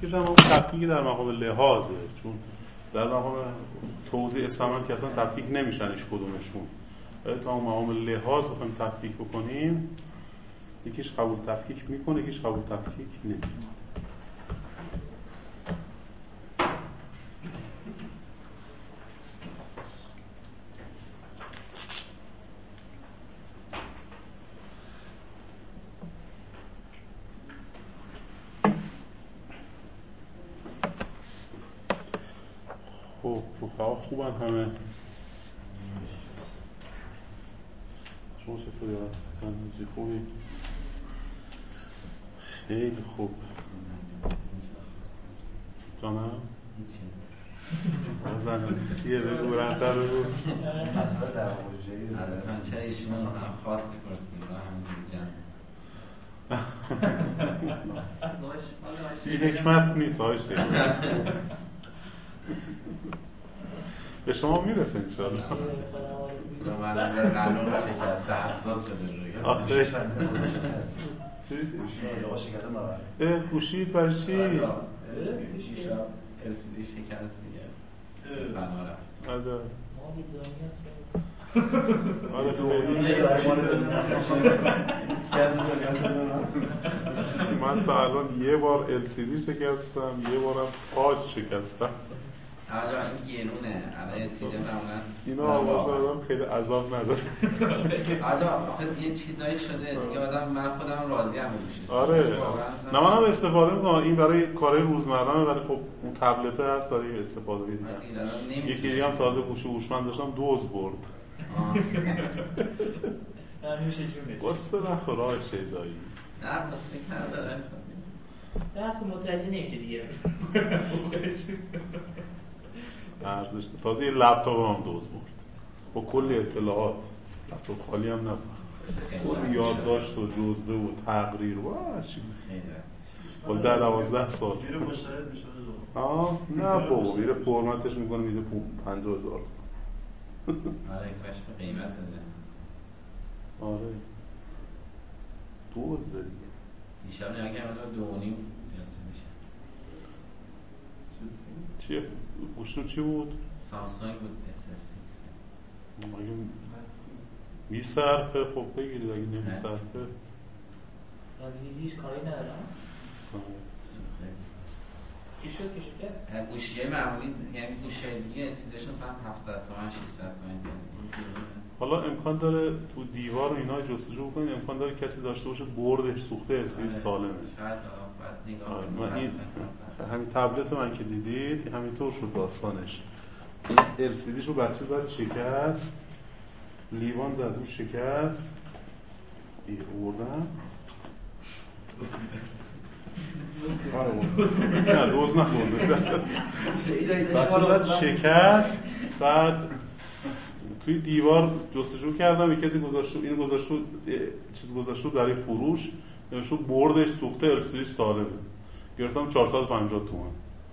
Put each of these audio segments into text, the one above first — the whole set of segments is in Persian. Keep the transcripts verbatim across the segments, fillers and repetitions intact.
تفکیکش هم تفکیکی در مقام لحاظه، چون در مقام توضیح استعمال که اصلا تفکیک نمیشن ایش کدومشون. ولی تا مقام لحاظ بخوایم تفکیک بکنیم، یکیش قبول تفکیک میکنه، یکیش قبول تفکیک نمیکنه. خب رفقا خوبن همه؟ شما چطوری ها؟ زندگی خوبی؟ خیلی خوب. جانم؟ زندگی چیه؟ بگو برندتر بگو. اصلا در موجهی من چه ایشون مثلا خواستی پرستیم را همینجور جمع این حکمت نیست های شیخ. به شما میرسه انشاءالله. من در قانون شکسته حساس شده روی آخه چی؟ شکسته خوشید برای چی؟ ارسیدی شکست دیگه فنا رفت عجب. من تا الان یه بار ال سی دی شکستم، یه بارم تاج شکستم. آجا این گرونه الان ال سی دی معمولا اینا آواز آدم خیلی عذاب نداره. آجا آخه یه چیزایی شده دیگه آدم من خودم راضی ام بشه. آره نه منم استفاده میکنم، این برای کارهای روزمره، ولی خب اون تبلته هست برای استفاده دیگه. یکی دیگه هم تازه گوش و هوشمند داشتم دوز برد. همیشه جونش واسه نخورای شیدایی نه مستقیم نداره دست متوجه نمیشه دیگه. ارزش تازه یه لپتاپ هم دوز برد با کلی اطلاعات، لپتاپ خالی هم نبود، کلی یادداشت و جزوه و تقریر و چی خیلی در دوازده سال میره مشاهد میشه آه نه بابا میره فرمتش میکنه میده پنجاه هزار. آره کاش به قیمت داده. آره دوزه دیگه دیشب نگاه کردم دو و نیم یاسه میشه. چیه؟ گوشتون چی بود؟ سامسونگ بود اس اس سیکس. اگه میصرفه خب بگیرید، اگه نمیصرفه ولی هیچ کاری ندارم. چی شد که شکست؟ گوشیه معمولی، یعنی گوشیه دیگه اسیدشون مثلا هفتصد تومن ششصد تومن زیاد. حالا امکان داره تو دیوار و اینا جستجو بکنید، امکان داره کسی داشته باشه بردش سوخته اسیدی سالمه. شاید بعد نگاه من این همین تبلت من که دیدید همینطور شد داستانش. ال سی دی شو بچه زد شکست، لیوان زد رو شکست، این بردم نه دوز نخورده بچه زد شکست. بعد توی دیوار جستجو کردم، یک کسی گذاشت اینو گذاشت چیز گذاشت برای فروش، نوشت بردش سوخته ال سی دی سالمه. گرفتم چهارصد و پنجاه تومان.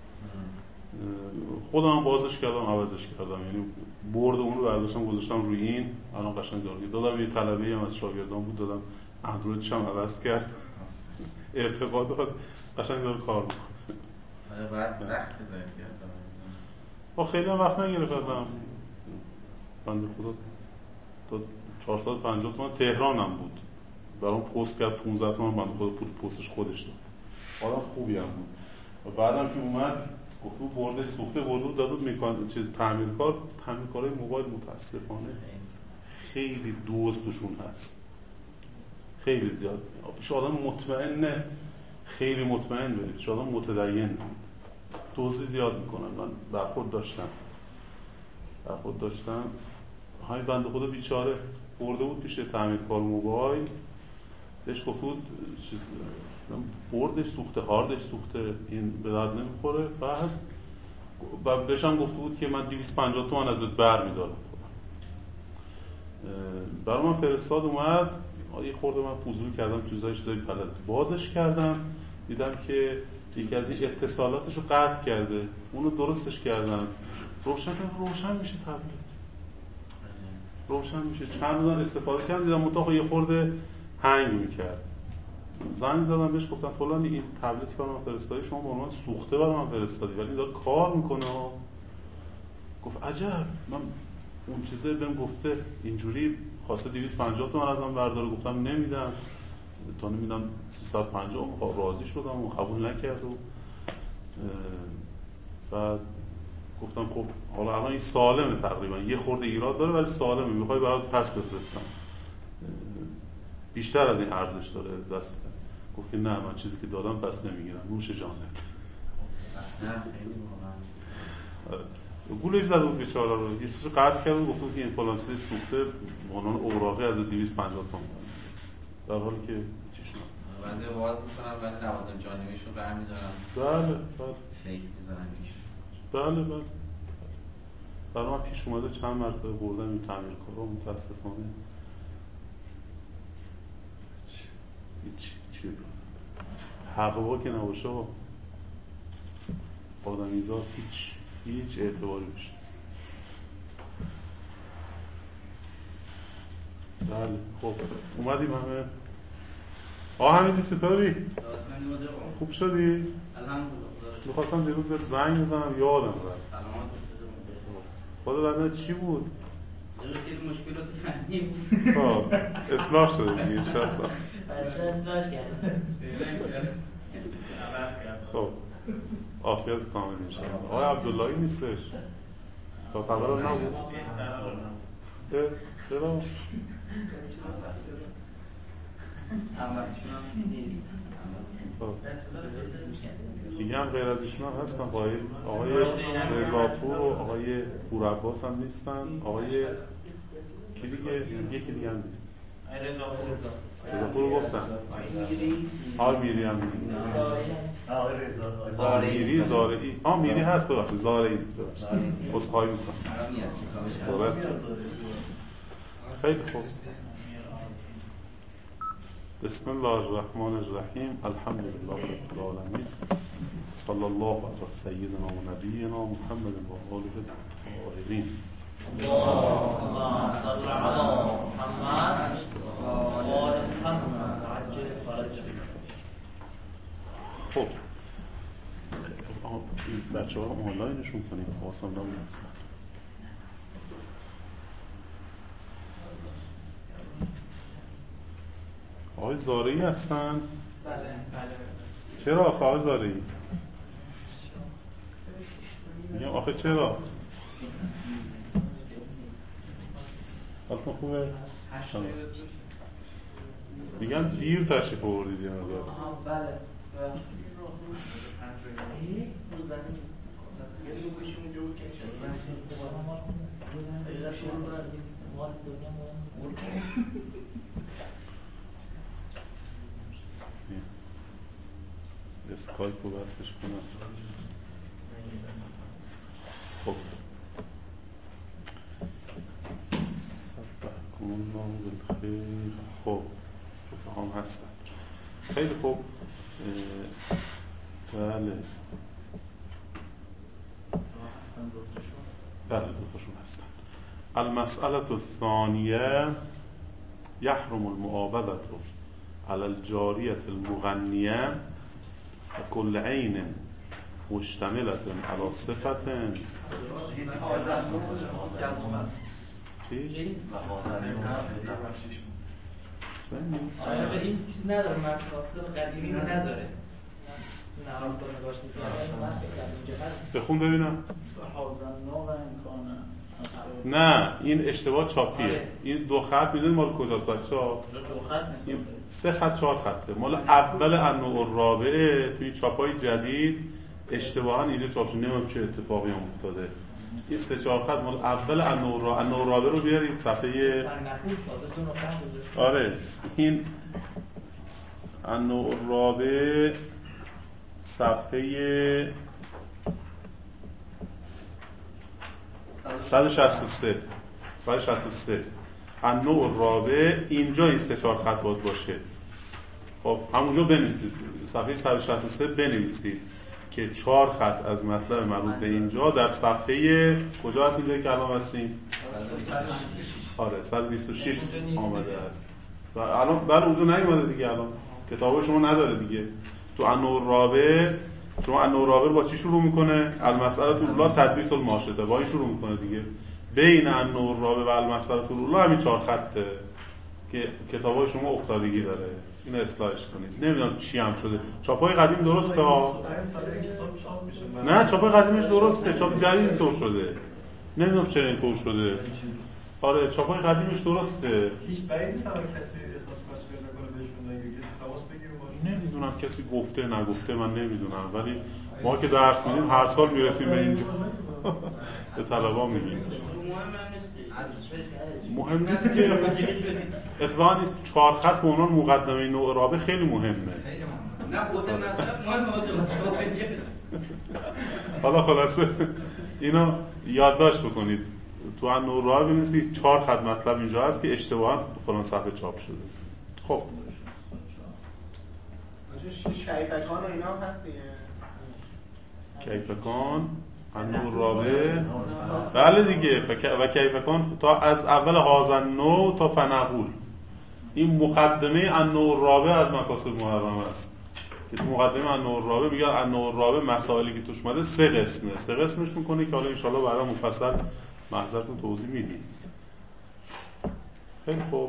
خودم بازش کردم عوضش کردم، یعنی برد اون رو برداشتم گذاشتم روی این، الان قشنگ دارم. دادم یه طلبه‌ای هم از شاگردان بود، دادم اندرویدش هم عوض کرد. ارتقاءات قشنگ داره کار میکنه. آره بعد وقت بذارید با خیلی هم وقت نگرفت ازم. بنده خدا تا چهارصد و پنجاه تومان تهران هم بود، برام پست کرد پانزده تومان، بنده خدا پول پستش خودش داد. آدم خوبی هم بود. و بعدم که اومد گفت بود برده سوخته برده داد بود میکان چیز تعمیرکار. تعمیرکارای موبایل متاسفانه خیلی دوز توشون هست، خیلی زیاد. پیش آدم مطمئنه، خیلی مطمئن برید، پیش آدم متدین دوزی زیاد میکنن. من برخورد داشتم برخورد داشتم همین بنده خدا بیچاره برده بود پیش تعمیرکار موبایل، بهش گفت بود چیز بردش سوخته، هاردش سوخته، این به درد نمیخوره. بعد بهش هم گفته بود که من دویست و پنجاه تومان ازت برمیدارم. برای من فرستاد اومد، یه خورده من فضول کردم تو چیزای چیزای پلد بازش کردم، دیدم که یکی از این اتصالاتشو قطع کرده، اونو درستش کردم، روشن روشن میشه تبلت، روشن میشه. چند روز استفاده کردم دیدم متأخر یه خورده هنگ میکرد. زنگ زدم بهش گفتم فلانی این تبلتی که من فرستادی شما به عنوان سوخته برای من فرستادی ولی داره کار میکنه. گفت عجب، من اون چیزه بهم گفته اینجوری خواسته دویست و پنجاه تومن ازم برداره، گفتم نمیدم تا نمیدم سیصد و پنجاه، راضی شدم و قبول نکرد و بعد گفتم خب حالا الان این سالمه، تقریبا یه خورده ایراد داره ولی سالمه، میخوای برات پس بفرستم، بیشتر از این ارزش داره دست. گفت که نه من چیزی که دادم پس نمیگیرم، نوش جانت. نه خیلی واقعا گولش زده بود بیچاره رو، یه چیزی قطع کرد و گفت که این فلان چیز سوخته عنوان اوراقی از دویست و پنجاه تومن، در حالی که چی شد بعضی واز میکنن ولی لوازم جانبیشون برمی‌دارن. بله بله فیک می‌زنن میشه. بله بله برای من پیش اومده چند مرتبه بردم این تعمیرکارا، متاسفانه هیچ چی حقوقا که نباشه آدمیزاد هیچ هیچ اعتباری بشه. بله خب اومدیم همه. آه حمیدی چطوری؟ خوب شدی؟ الحمدلله. میخواستم دیروز بهت زنگ بزنم یادم رفت. خدا بدن چی بود؟ درستی مشکلات فنی بود. خب اصلاح شده دیگه انشاءالله. اصلاحش کرد. خب عافیت کامل انشاءالله. آقای عبداللهی نیستش. تا خبرم نبود. چرا؟ همسشون هم نیست. دیگه هم غیر از ایشون هم هستن، آقای آقای رضاپور و آقای پورعباس هم نیستن، آقای کی دیگه؟ یکی دیگه هم نیست. رضاپور رو گفتن. آقای میری هم نیست. آقای رضا زارعی میری زارعی آه میری هست ببخشید زارعی نیست ببخشید عذرخواهی میکنم. خیلی خوب. بسم الله الرحمن الرحیم الحمد لله رب العالمین صلی الله علی سیدنا و نبینا محمد و آله الطاهرین. اللهم صل علی محمد و آل محمد عجل فرجهم. خب این بچه ها رو آنلاینشون کنیم، حواسم نبود اصلا. آقای زارعی هستن؟ بله بله. چرا آخه آقای زارعی؟ میگم آخه چرا؟ حالتون خوبه؟ میگم دیر تشریف آوردید یه مقدار. آها بله. اسکایپ رو بستش کنم. خب صبحکم الله بالخیر. خب رفقام هستن. خیلی خوب. بله بله دوتاشون هستن. المسئله الثانیه یحرم المعاوضة على الجاریة المغنیه کل عین مشتملة على صفت. چی؟ آیا این چیز نداره، مقاصد قدیمی نداره، نه اصلا نگاش می‌کنه. بخون ببینم. نه این اشتباه چاپیه. این دو خط میدونید مال کجاست بچه‌ها؟ دو خط نیست. سه خط چهار خطه. مال اول النوع الرابعه توی چاپای جدید اشتباها اینجا چاپ شده، نمیدونم چه اتفاقی هم افتاده. این سه چهار خط مال اول النوع الرابعه. النوع الرابعه رو بیارید صفحه. آره این النوع الرابعه صفحه صد و شصت و سه صد و شصت و سه النوع الرابع. اینجا این سه چهار خط باید باشه. خب همونجا بنویسید، صفحه صد و شصت و سه بنویسید که چهار خط از مطلب مربوط به اینجا در صفحه کجا هست اینجا که الان هستیم؟ آره صد و بیست و شش آمده است و الان بله اونجا نیومده دیگه. الان کتاب شما نداره دیگه. تو انواع الرابع شما انواع الرابع با چی شروع میکنه؟ المسأله الاولی تدریس الماشطه، با این شروع میکنه دیگه. بین انواع الرابع و المسأله الاولی همین چهار خطه که کتابای شما افتادگی داره. اینو اصلاحش کنید. نمیدونم چی هم شده. چاپای قدیم درسته ها؟ نه چاپای قدیمش درسته، چاپ جدید اینطور شده. نمیدونم چرا اینطور شده. آره چاپای قدیمش درسته. هیچ بعید نیست اگه کسی احساس مسئولیت بکنه بهشون نگه تماس بگیره باشه. نمیدونم کسی گفته نگفته من نمیدونم، ولی ما که درس میدیم هر سال میرسیم به اینجا به طلبا میگیم مهم نیست که اتفاقا نیست. چهار خط به عنوان مقدمه نوع رابع خیلی مهمه. نه خود مطلب مهمه. حالا خلاصه اینو یادداشت بکنید. تو انواع الرابع ببینید چهار خط مطلب اینجا هست که اشتباها فلان صفحه چاپ شده. خب کیفکان و اینا هست دیگه. کیفکان انواع الرابع بله دیگه. و کیفکان تا از اول هازن نو تا فنقول، این مقدمه انواع الرابع از مکاسب محرمه است که تو مقدمه انواع الرابع میگه انواع الرابع مسائلی که توش اومده سه قسمه. سه قسمش میکنه که حالا ان شاءالله بعدا مفصل محضرتون توضیح میدیم. خیلی خوب.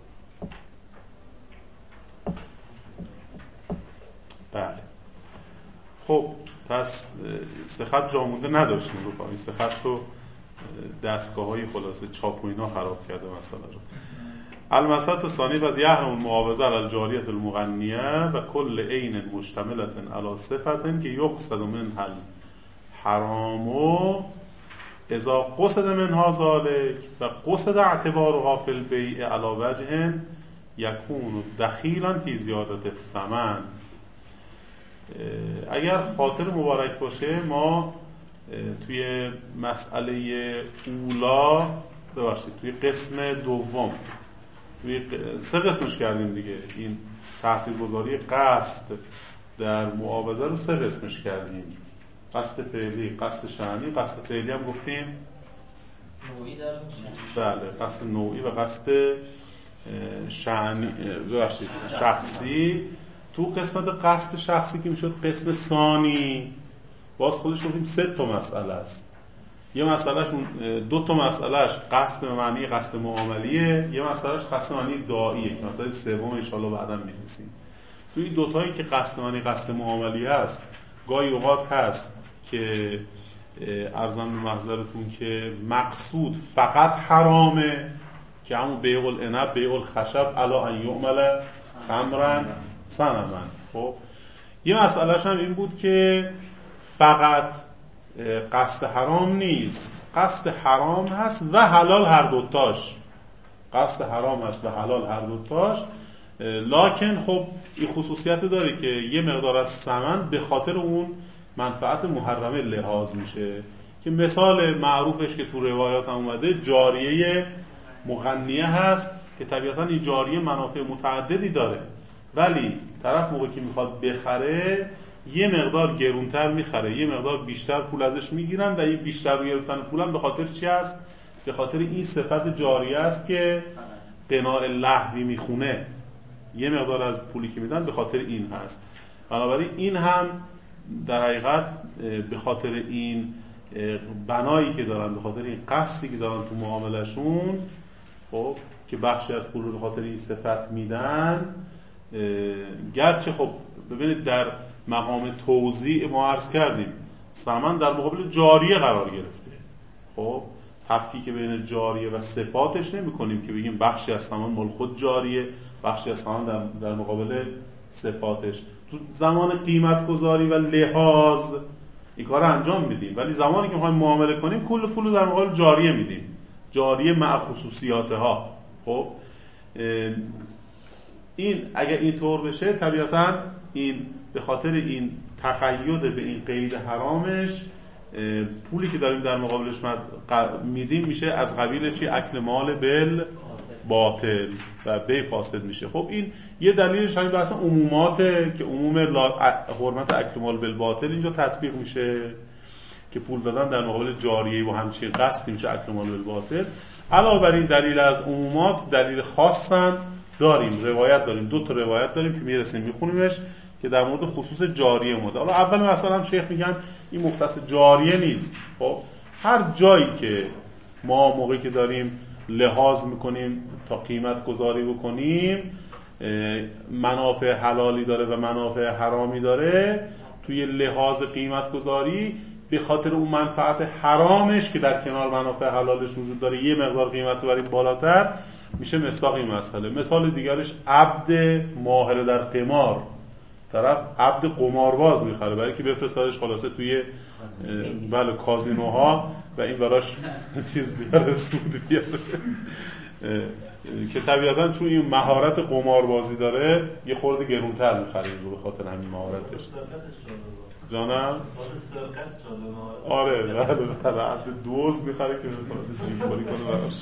بله خب پس سه خط جا مونده نداشتیم رو این سه خط رو دستگاه های خلاصه چاپ و اینا خراب کرده مسئله رو. المسألة الثانیة از یحرم المعاوضه علی الجاریة المغنیه و کل عین مشتملة علی صفة که یقصد منها الحرام اذا قصد منها ذلك و قصد اعتبارها فی البیع علی وجه یکون دخیلا فی زیادت الثمن. اگر خاطر مبارک باشه ما توی مسئله اولا ببخشید توی قسم دوم توی سه قسمش کردیم دیگه. این تاثیرگذاری قصد در معاوضه رو سه قسمش کردیم: قصد فعلی، قصد شأنی، قصد فعلی هم گفتیم نوعی در بله قصد نوعی و قصد شأنی ببخشید شخصی. تو قسمت قصد شخصی که میشد قسم ثانی باز خودش گفتیم سه تا مسئله است. یه مسئلهش دو تا مسئلهش قصد معنی قصد معاملیه، یه مسئلهش قصد معنی داعیه که مسئله سوم ان شاءالله بعدا می‌رسیم. تو این دو تایی که قصد معنی قصد معاملیه است گاهی اوقات هست که ارزم به محضرتون که مقصود فقط حرامه که همون بیع العنب بیع الخشب علی ان یعمل خمرا سنما. خب یه مسئلهش هم این بود که فقط قصد حرام نیست، قصد حرام هست و حلال هر دوتاش. قصد حرام هست و حلال هر دوتاش، لکن خب این خصوصیت داره که یه مقدار از ثمن به خاطر اون منفعت محرمه لحاظ میشه که مثال معروفش که تو روایات هم اومده جاریه مغنیه هست که طبیعتا این جاریه منافع متعددی داره، ولی طرف موقعی که میخواد بخره یه مقدار گرونتر میخره، یه مقدار بیشتر پول ازش میگیرن و این بیشتر گرفتن پولم به خاطر چی است؟ به خاطر این صفت جاریه است که قناع لهوی میخونه. یه مقدار از پولی که میدن به خاطر این هست. بنابراین این هم در حقیقت به خاطر این بنایی که دارن، به خاطر این قصدی که دارن تو معاملشون، خب که بخشی از پول رو به خاطر این صفت میدن، گرچه خب ببینید در مقام توزیع ما عرض کردیم ثمن در مقابل جاریه قرار گرفته. خب تفکیک بین جاریه و صفاتش نمی کنیم که بگیم بخشی از ثمن مال خود جاریه، بخشی از ثمن در, در مقابل صفاتش. تو زمان قیمت گذاری و لحاظ این کار انجام میدیم، ولی زمانی که میخوایم معامله کنیم کل پول رو در مقابل جاریه میدیم، جاریه مع خصوصیاتها. خب این اگر این طور بشه طبیعتا این به خاطر این تقید به این قید حرامش پولی که داریم در مقابلش میدیم میشه از قبیل چی؟ اکل مال بل باطل و بی فاسد میشه. خب این یه دلیلش همین بحث عموماته که عموم حرمت اکل مال بل باطل اینجا تطبیق میشه که پول دادن در مقابل جاریه و همچین قصدی میشه اکل مال بل باطل. علاوه بر این دلیل از عمومات دلیل خاصن داریم، روایت داریم، دو تا روایت داریم که میرسیم میخونیمش که در مورد خصوص جاریه مورد. حالا اول مثلا هم شیخ میگن این مختص جاریه نیست. خب هر جایی که ما موقعی که داریم لحاظ میکنیم تا قیمت گذاری بکنیم منافع حلالی داره و منافع حرامی داره، توی لحاظ قیمت گذاری به خاطر اون منفعت حرامش که در کنار منافع حلالش وجود داره یه مقدار قیمت رو بریم بالاتر، میشه مصداق این مسئله. مثال دیگرش عبد ماهر در قمار، طرف عبد قمارباز میخره برای که بفرستادش خلاصه توی بله کازینوها و این براش چیز بیاره، سود بیاره که طبیعتاً چون این مهارت قماربازی داره یه خورده گرونتر میخرید رو به خاطر همین مهارتش. جانم؟ آره بله بله عبد دوز میخره که خلاصه جیب‌خوری کنه براش.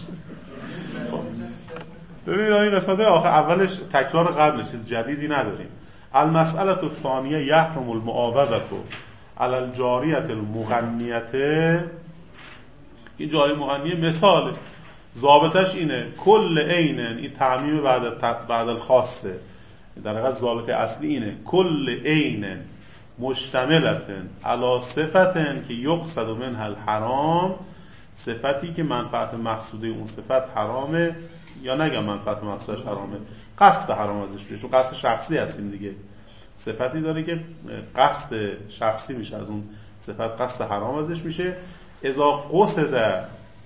ببینید این قسمت آخر اولش تکرار قبلش، چیز جدیدی نداریم. المسئله الثانیه یحرم المعاوضه علی الجاریه المغنیه. این جاری مغنیه مثاله، ضابطش اینه کل عین، این تعمیم بعد بعد الخاصه، در واقع ضابطه اصلی اینه کل عین مشتملتن علی صفتن که یقصد منها الحرام، صفتی که منفعت مقصوده اون صفت حرامه، یا نگم منفعت مقصودش حرامه، قصد حرام ازش میشه، چون قصد شخصی هستیم دیگه. صفتی داره که قصد شخصی میشه از اون صفت، قصد حرام ازش میشه. اذا قصد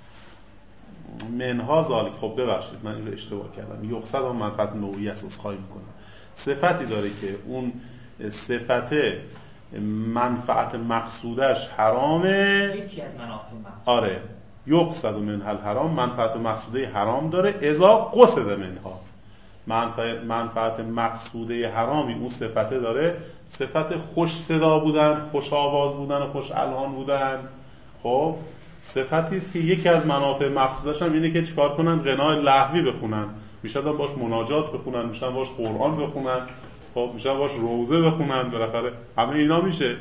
منها ذالک، خب ببخشید من این رو اشتباه کردم، یقصد هم منفعت نوعی است، اسخای میکنم. صفتی داره که اون صفت منفعت مقصودش حرامه، یکی از منافع مقصود، آره یقصد منها الحرام، منفعت مقصوده حرام داره. اذا قصد منها، منفعت, منفعت مقصوده حرامی اون صفته داره، صفت خوش صدا بودن، خوش آواز بودن و خوش الحان بودن. خب صفتی است که یکی از منافع مقصودش هم اینه که چیکار کنن؟ غنای لهوی بخونن، میشن باش مناجات بخونن، میشن باش قرآن بخونن، خب میشن باش روزه بخونن، بالاخره همه اینا میشه.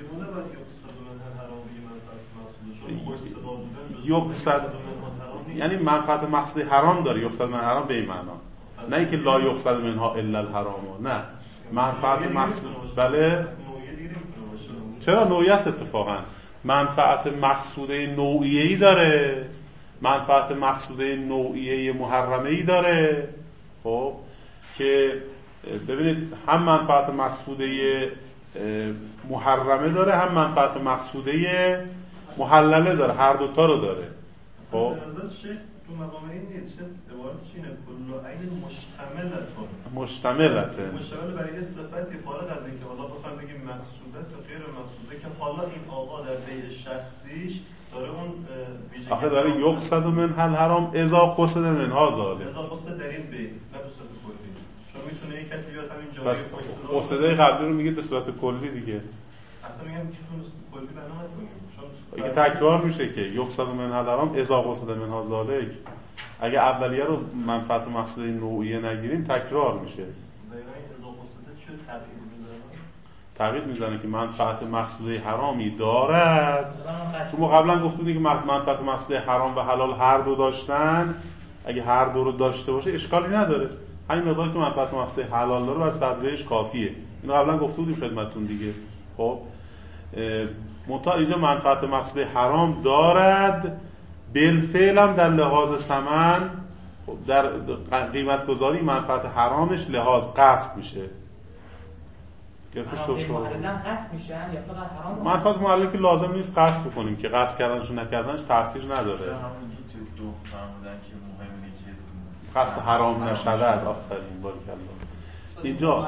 یقصد یعنی منفعت مقصود حرام داره، یقصد من حرام به این معنا، نه اینکه لا یقصد منها الا الحرام، نه منفعت مقصود. بله چرا نوعی است؟ اتفاقا منفعت مقصوده نوعیه‌ای داره، منفعت مقصوده نوعیه محرمه‌ای داره. خب که ببینید هم منفعت مقصوده محرمه داره، هم منفعت مقصوده محلله داره، هر دوتا رو داره. خب نظر شیخ تو مقام این نیست، شیخ عبارتش اینه کل عین مشتملتون، مشتملته، مشتمل برای یه صفتی فارغ از اینکه حالا بخوام بگیم مقصوده است و غیر مقصوده، که حالا این آقا در بیع شخصیش داره اون ویژگی آخه داره یقصد منها الحرام اذا قصد منها ذالک، اذا قصد در این بیع، نه به صورت کلی. چون میتونه یک کسی بیاد همین جایی بس قصده قبلی رو میگید به صورت کلی دیگه، اصلا میگم چطور کلی بنا نکنیم، چون اگه تکرار میشه که یقصد منها الحرام اذا قصد منها ذالک، اگه اولیه رو منفعت مقصود نوعیه نگیریم تکرار میشه. تغییر میزنه که منفعت مقصود حرامی دارد. شما قبلا گفتید که منفعت مقصود حرام و حلال هر دو داشتن، اگه هر دو رو داشته باشه اشکالی نداره، همین مقدار که منفعت مقصود حلال داره بر صدرهش کافیه. اینو قبلا گفته بودیم خدمتتون دیگه. خب منتها اینجا منفعت مقصود حرام دارد، بالفعل هم در لحاظ ثمن، در قیمت گذاری منفعت حرامش لحاظ قصد میشه. منافع محلل قصد میشن یا فقط حرام؟ منفعت محلل که لازم نیست قصد بکنیم، که قصد کردنش و نکردنش تاثیر نداره. همونجا تو دو فرمودن که مهمه که قصد حرام نشود. آفرین باریکالله. اینجا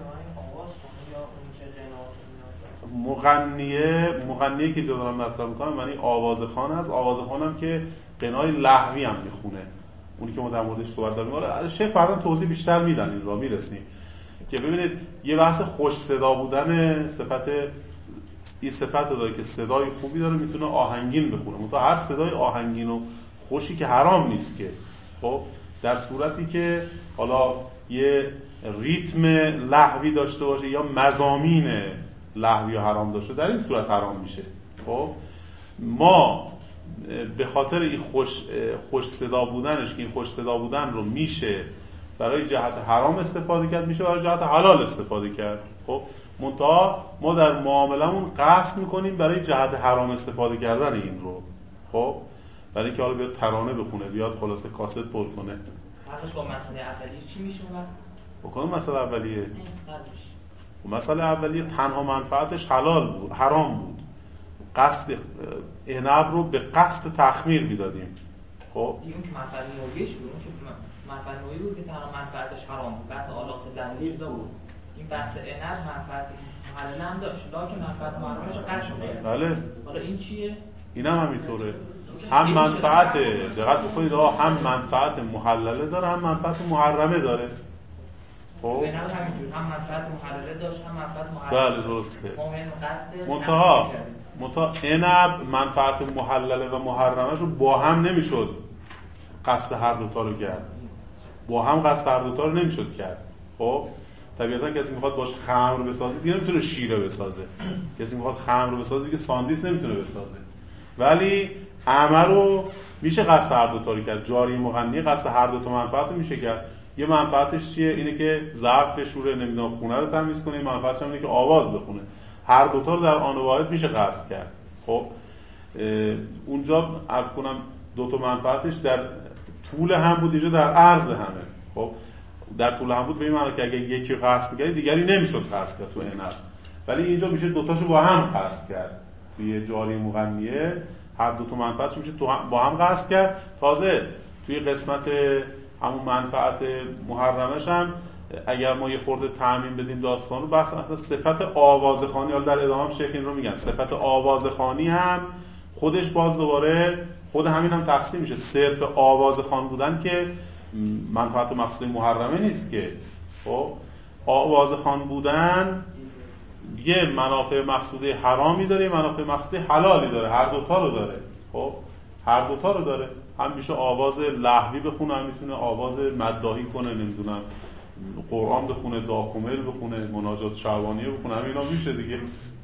مغنیه مغنیه که جدا مطرح میکنم معنی آوازخوان است. آوازخوان هم که غنای لهوی هم میخونه، اونی که ما در موردش صحبت داریم. آره شیخ بعداً توضیح بیشتر میدن، این را میرسیم که ببینید یه بحث خوش صدا بودن صفت، این صفت داره که صدای خوبی داره، میتونه آهنگین بخونه. منتها هر صدای آهنگین و خوشی که حرام نیست که، خب در صورتی که حالا یه ریتم لهوی داشته باشه یا مضامین لهوی و حرام داشته، در این صورت حرام میشه. خب ما به خاطر این خوش خوش صدا بودنش، که این خوش صدا بودن رو میشه برای جهت حرام استفاده کرد، میشه برای جهت حلال استفاده کرد. خب منتها ما در معاملمون قصد میکنیم برای جهت حرام استفاده کردن این رو. خب برای اینکه حالا بیاد ترانه بخونه، بیاد خلاصه کاست پر کنه. فرقش با مسئله اولیه چی میشه اون وقت؟ بکنم مسئله اولیه و مسئله اولیه تنها منفعتش حلال بود، حرام بود. قصد عنب رو به قصد تخمیر میدادیم. خب اون که منفعت نوعیش بود، اون که منفعت نوعی بود که تنها منفعتش حرام بود، بحث آلاخت زمینی چیزا بود. این بحث عنب منفعت محلل هم داشت، لکن منفعت محرمش رو قصد می‌کرد. بله. حالا این چیه؟ اینم همینطوره. هم منفعت دقت بکنید آقا، هم منفعت محلله داره، هم منفعت محرمه داره. خب عنب همینجور هم منفعت محلله داشت، هم منفعت محرمه. بله درسته. قصد منتها منتها عنب منفعت محلله و محرمه رو با هم نمیشد قصد هر دوتا رو کرد. با هم قصد هر دوتا رو نمیشد کرد. خب طبیعتا کسی میخواد باش خمر بسازه دیگه نمیتونه شیره بسازه. کسی میخواد خمر بسازه دیگه ساندویچ نمیتونه بسازه. ولی عمل رو میشه قصد هر دوتا رو کرد. جاری مغنی قصد هر دوتا منفعت رو میشه کرد. یه منفعتش چیه؟ اینه که ظرف بشوره، نمیدونم خونه رو تمیز کنه. منفعتش اینه که آواز بخونه. هر دوتا رو در آن واحد میشه قصد کرد. خب اونجا عرض کنم دو تا منفعتش در طول هم بود، اینجا در عرض همه. خب در طول هم بود به این معنی که اگه یکی قصد می‌کرد دیگری نمیشد قصد کرد تو عنب، ولی اینجا میشه دو تاشو با هم قصد کرد. توی جاری مغنیه هر دو تا منفعتش میشه تو هم با هم قصد کرد. تازه توی قسمت همون منفعت محرمش هم اگر ما یه خورده تعمیم بدیم داستان رو، بحث اصلا صفت آوازخوانی، حالا در ادامه هم شیخ این رو میگن، صفت آوازخوانی هم خودش باز دوباره خود همین هم تقسیم میشه. صرف آوازخوان بودن که منفعت مقصود محرمه نیست که. خب آوازخوان بودن یه منافع مقصوده حرامی داره، یه منافع مقصوده حلالی داره، هر دوتا رو داره. خب هر دوتا رو داره. هم میشه آواز لهوی بخونه، هم میتونه آواز مداحی کنه، نمیدونم قرآن بخونه، داکومل بخونه، مناجات شعبانیه بخونه، همینا میشه دیگه.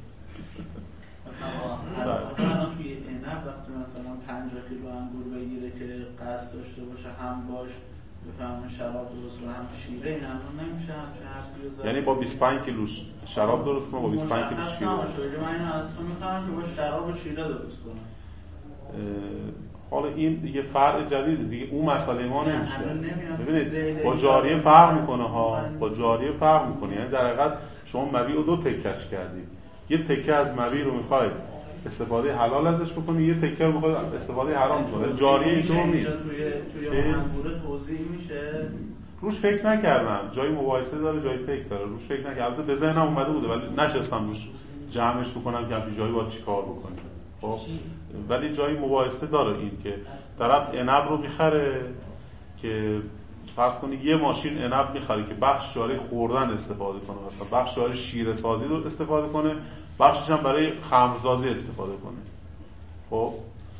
الان توی عنب وقتی مثلا پنجاه کیلو انگور بگیره که قصد داشته باشه هم باش بفهمه شراب درست و هم شیره، این امرون نمیشه همچه حرفی بزنه. یعنی با بیست و پنج کیلو شراب درست کنه، با بیست و پنج کیلو شیره درست کنه. من اینو از تو میخوام که با شراب و شیره درست کنه. حالا این دیگه فرع جدیده دیگه، اون مسئله ما نمیشه. ببینید با جاریه فرق میکنه ها، با جاریه فرق میکنه. یعنی در حقیقت شما مبیع رو دو تکش کردید. یه تکه از مبیع رو میخواید استفاده حلال ازش بکنید، یه تکه رو میخواید استفاده حرام کنید. جاریه اینطور نیست. توی توی انگور توضیح میشه. روش فکر نکردم. جای مباحثه داره، جای فکر داره. روش فکر نکردم. به ذهنم اومده بوده ولی نشستم روش جمعش بکنم که همین جایی باید چیکار بکنیم. خب ولی جایی مباحثه داره این که طرف عنب رو میخره که فرض کنید یه ماشین عنب میخره که بخش جاری خوردن استفاده کنه، مثلا بخش جاری شیره سازی رو استفاده کنه، بخشش هم برای خمرسازی استفاده کنه. خب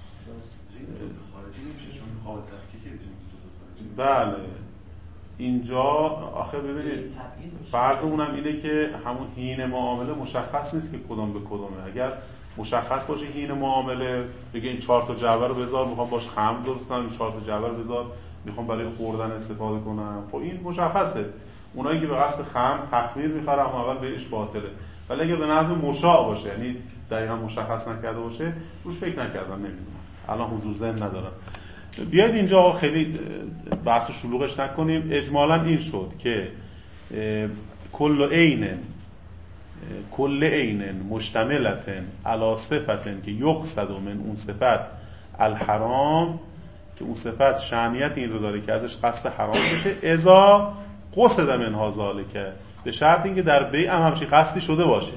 خارجی نمیشه چون حال تفکیک بله اینجا آخه ببینید فرض اونم اینه که همون حین معامله مشخص نیست که کدام به کدامه. اگر مشخص باشه حین معامله بگه این چهار تا جعبه رو بذار میخوام باش خمر درست کنم، این چهار تا جعبه رو بذار میخوام برای خوردن استفاده کنم، خب این مشخصه. اونایی که به قصد خمر تخمیر میخرن اول بهش باطله. ولی اگه به نحو مشاع باشه، یعنی دقیقاً مشخص نکرده باشه، روش فکر نکردم، نمیدونم الان حضور ذهن ندارم. بیاید اینجا خیلی بحث شلوغش نکنیم. اجمالاً این شد که کل عین کل عین مشتملتن علی صفتن که یقصد من اون صفت الحرام، که اون صفت شأنیت این رو داره که ازش قصد حرام بشه، اذا قصد منها ذالک، به شرط اینکه در بیع هم همچین قصدی شده باشه.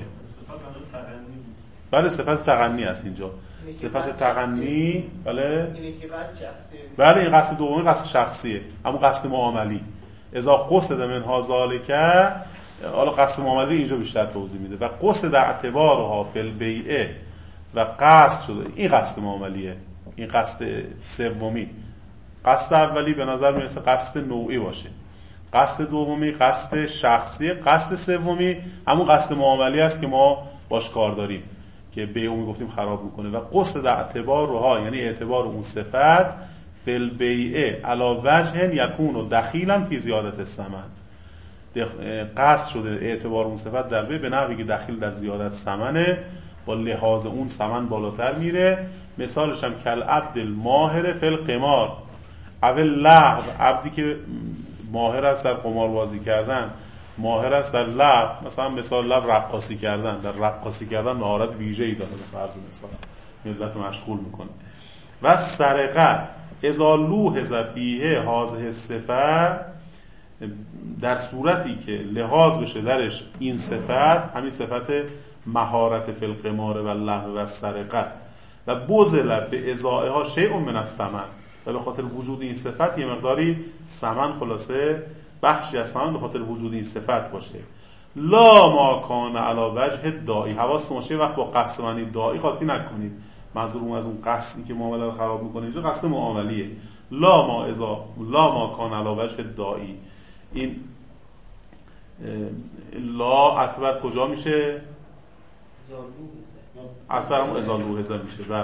بله صفت تغنی است اینجا. صفت تغنی بله بله این قصد دومی قصد شخصیه، اما قصد معاملی اذا قصد منها ذالک. حالا قصد معاملی اینجا بیشتر توضیح میده. و قصد اعتبارها فی البیع، و قصد شده این قصد معاملیه. این قصد سومی. قصد اولی به نظر میرسه قصد نوعی باشه، قصد دومی قصد شخصی، قصد سومی همون قصد معاملی است که ما باش کار داریم که بیعو میگفتیم خراب میکنه. و قصد اعتبارها یعنی اعتبار اون صفت فی البیع علی وجه یکون دخیلا فی زیادت الثمن، قصد شده اعتبار اون صفت در بیع به نحوی که دخیل در زیادت ثمنه، با لحاظ اون ثمن بالاتر میره. مثالش هم کل عبد الماهر فی القمار اول لغو، عبدی که ماهر است در قمار بازی کردن، ماهر است در لغو، مثلا مثال لغو رقاصی کردن، در رقاصی کردن مهارت ویژه‌ای داره به فرض مثلا ملت مشغول میکنه. و سرقه اذا لوحظ فیه هذه الصفه، در صورتی که لحاظ بشه درش این صفت، همین صفت مهارت فی القمار و اللهو و سرقه، و بذل به ازائها شیء من الثمن، و به خاطر وجود این صفت یه مقداری ثمن، خلاصه بخشی از ثمن به خاطر وجود این صفت باشه. لا ما کان علی وجه داعی، حواستون باشه وقت با قصد معنی داعی قاطی نکنید، منظور اون از اون قصدی که معامله رو خراب میکنه اینجا قصد معاملیه. لا ما اذا لا ما کان علی وجه داعی، این لا عطف کجا میشه؟ اصلا هم ازا لوحظه میشه. بله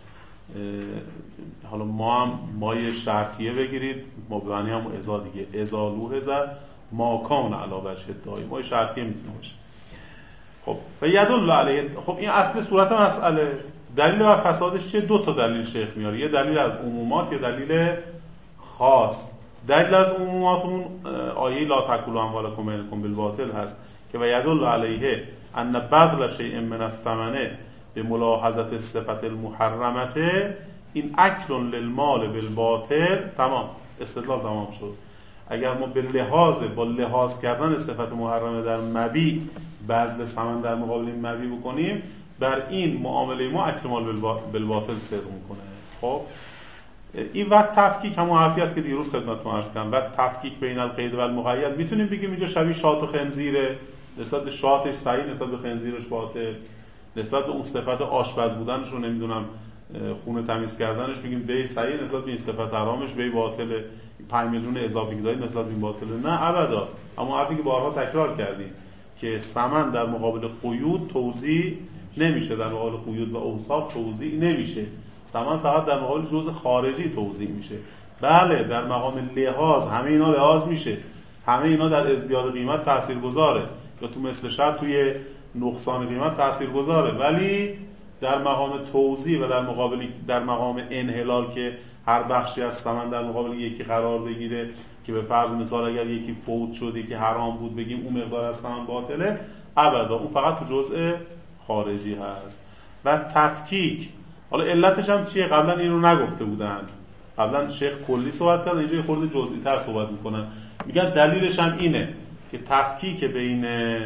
حالا ما هم مای شرطیه بگیرید، ما به معنی هم ازا دیگه، ازا لوحظه ما کان علی وجه داعی، مای شرطیه میتونه باشه. خب و یدل علیه، خب این اصل صورت مسئله. دلیل بر فسادش چیه؟ دو تا دلیل شیخ میاره، یه دلیل از عمومات، یه دلیل خاص. دلیل از عمومات اون آیه لا تاکلوا اموالکم بینکم بالباطل هست که و یدل علیه ان بذل شیء من الثمن بملاحظه الصفه المحرمه این اکل للمال بالباطل. تمام، استدلال تمام شد. اگر ما به لحاظ با لحاظ کردن صفت محرمه در مبیع بذل ثمن در مقابل این مبیع بکنیم، بر این معامله ما اکل مال بالباطل صدق میکنه. خب این وقت تفکیک همون حرفی است که دیروز خدمتتون عرض کردم، وقت تفکیک بین القید و المقید. میتونیم بگیم اینجا شبیه شات و خنزیره، نسبت به شاتش صحیح، نسبت به خنزیرش باطل، نسبت به اون صفت آشپز بودنش رو نمیدونم خونه تمیز کردنش میگیم بی صحیح، نسبت به این صفت حرامش بی باطله، پنج میلیون اضافی که دارید نسبت به این باطله. نه ابدا، اما حرفی که بارها تکرار کردیم که ثمن در مقابل قیود توزیع نمیشه، در مقابل قیود و اوصاف توزیع نمیشه، ثمن فقط در مقابل جزء خارجی توزیع میشه. بله در مقام لحاظ همه اینا لحاظ میشه، همه اینا در ازدیاد قیمت تاثیرگذاره، یا تو مثل شرط توی نقصان قیمت تاثیرگذاره، ولی در مقام توزیع و در مقابل در مقام انحلال که هر بخشی از ثمن در مقابل یکی قرار بگیره، که به فرض مثال اگر یکی فوت شد یکی حرام بود بگیم اون مقدار از ثمن باطله، ابدا اون فقط تو جزء خارجی هست. و تفکیک، حالا علتش هم چیه؟ قبلا این رو نگفته بودن، قبلا شیخ کلی صحبت کرد، اینجا خورده جزئی تر صحبت میکنن. میگن دلیلش هم اینه که تفکیک بین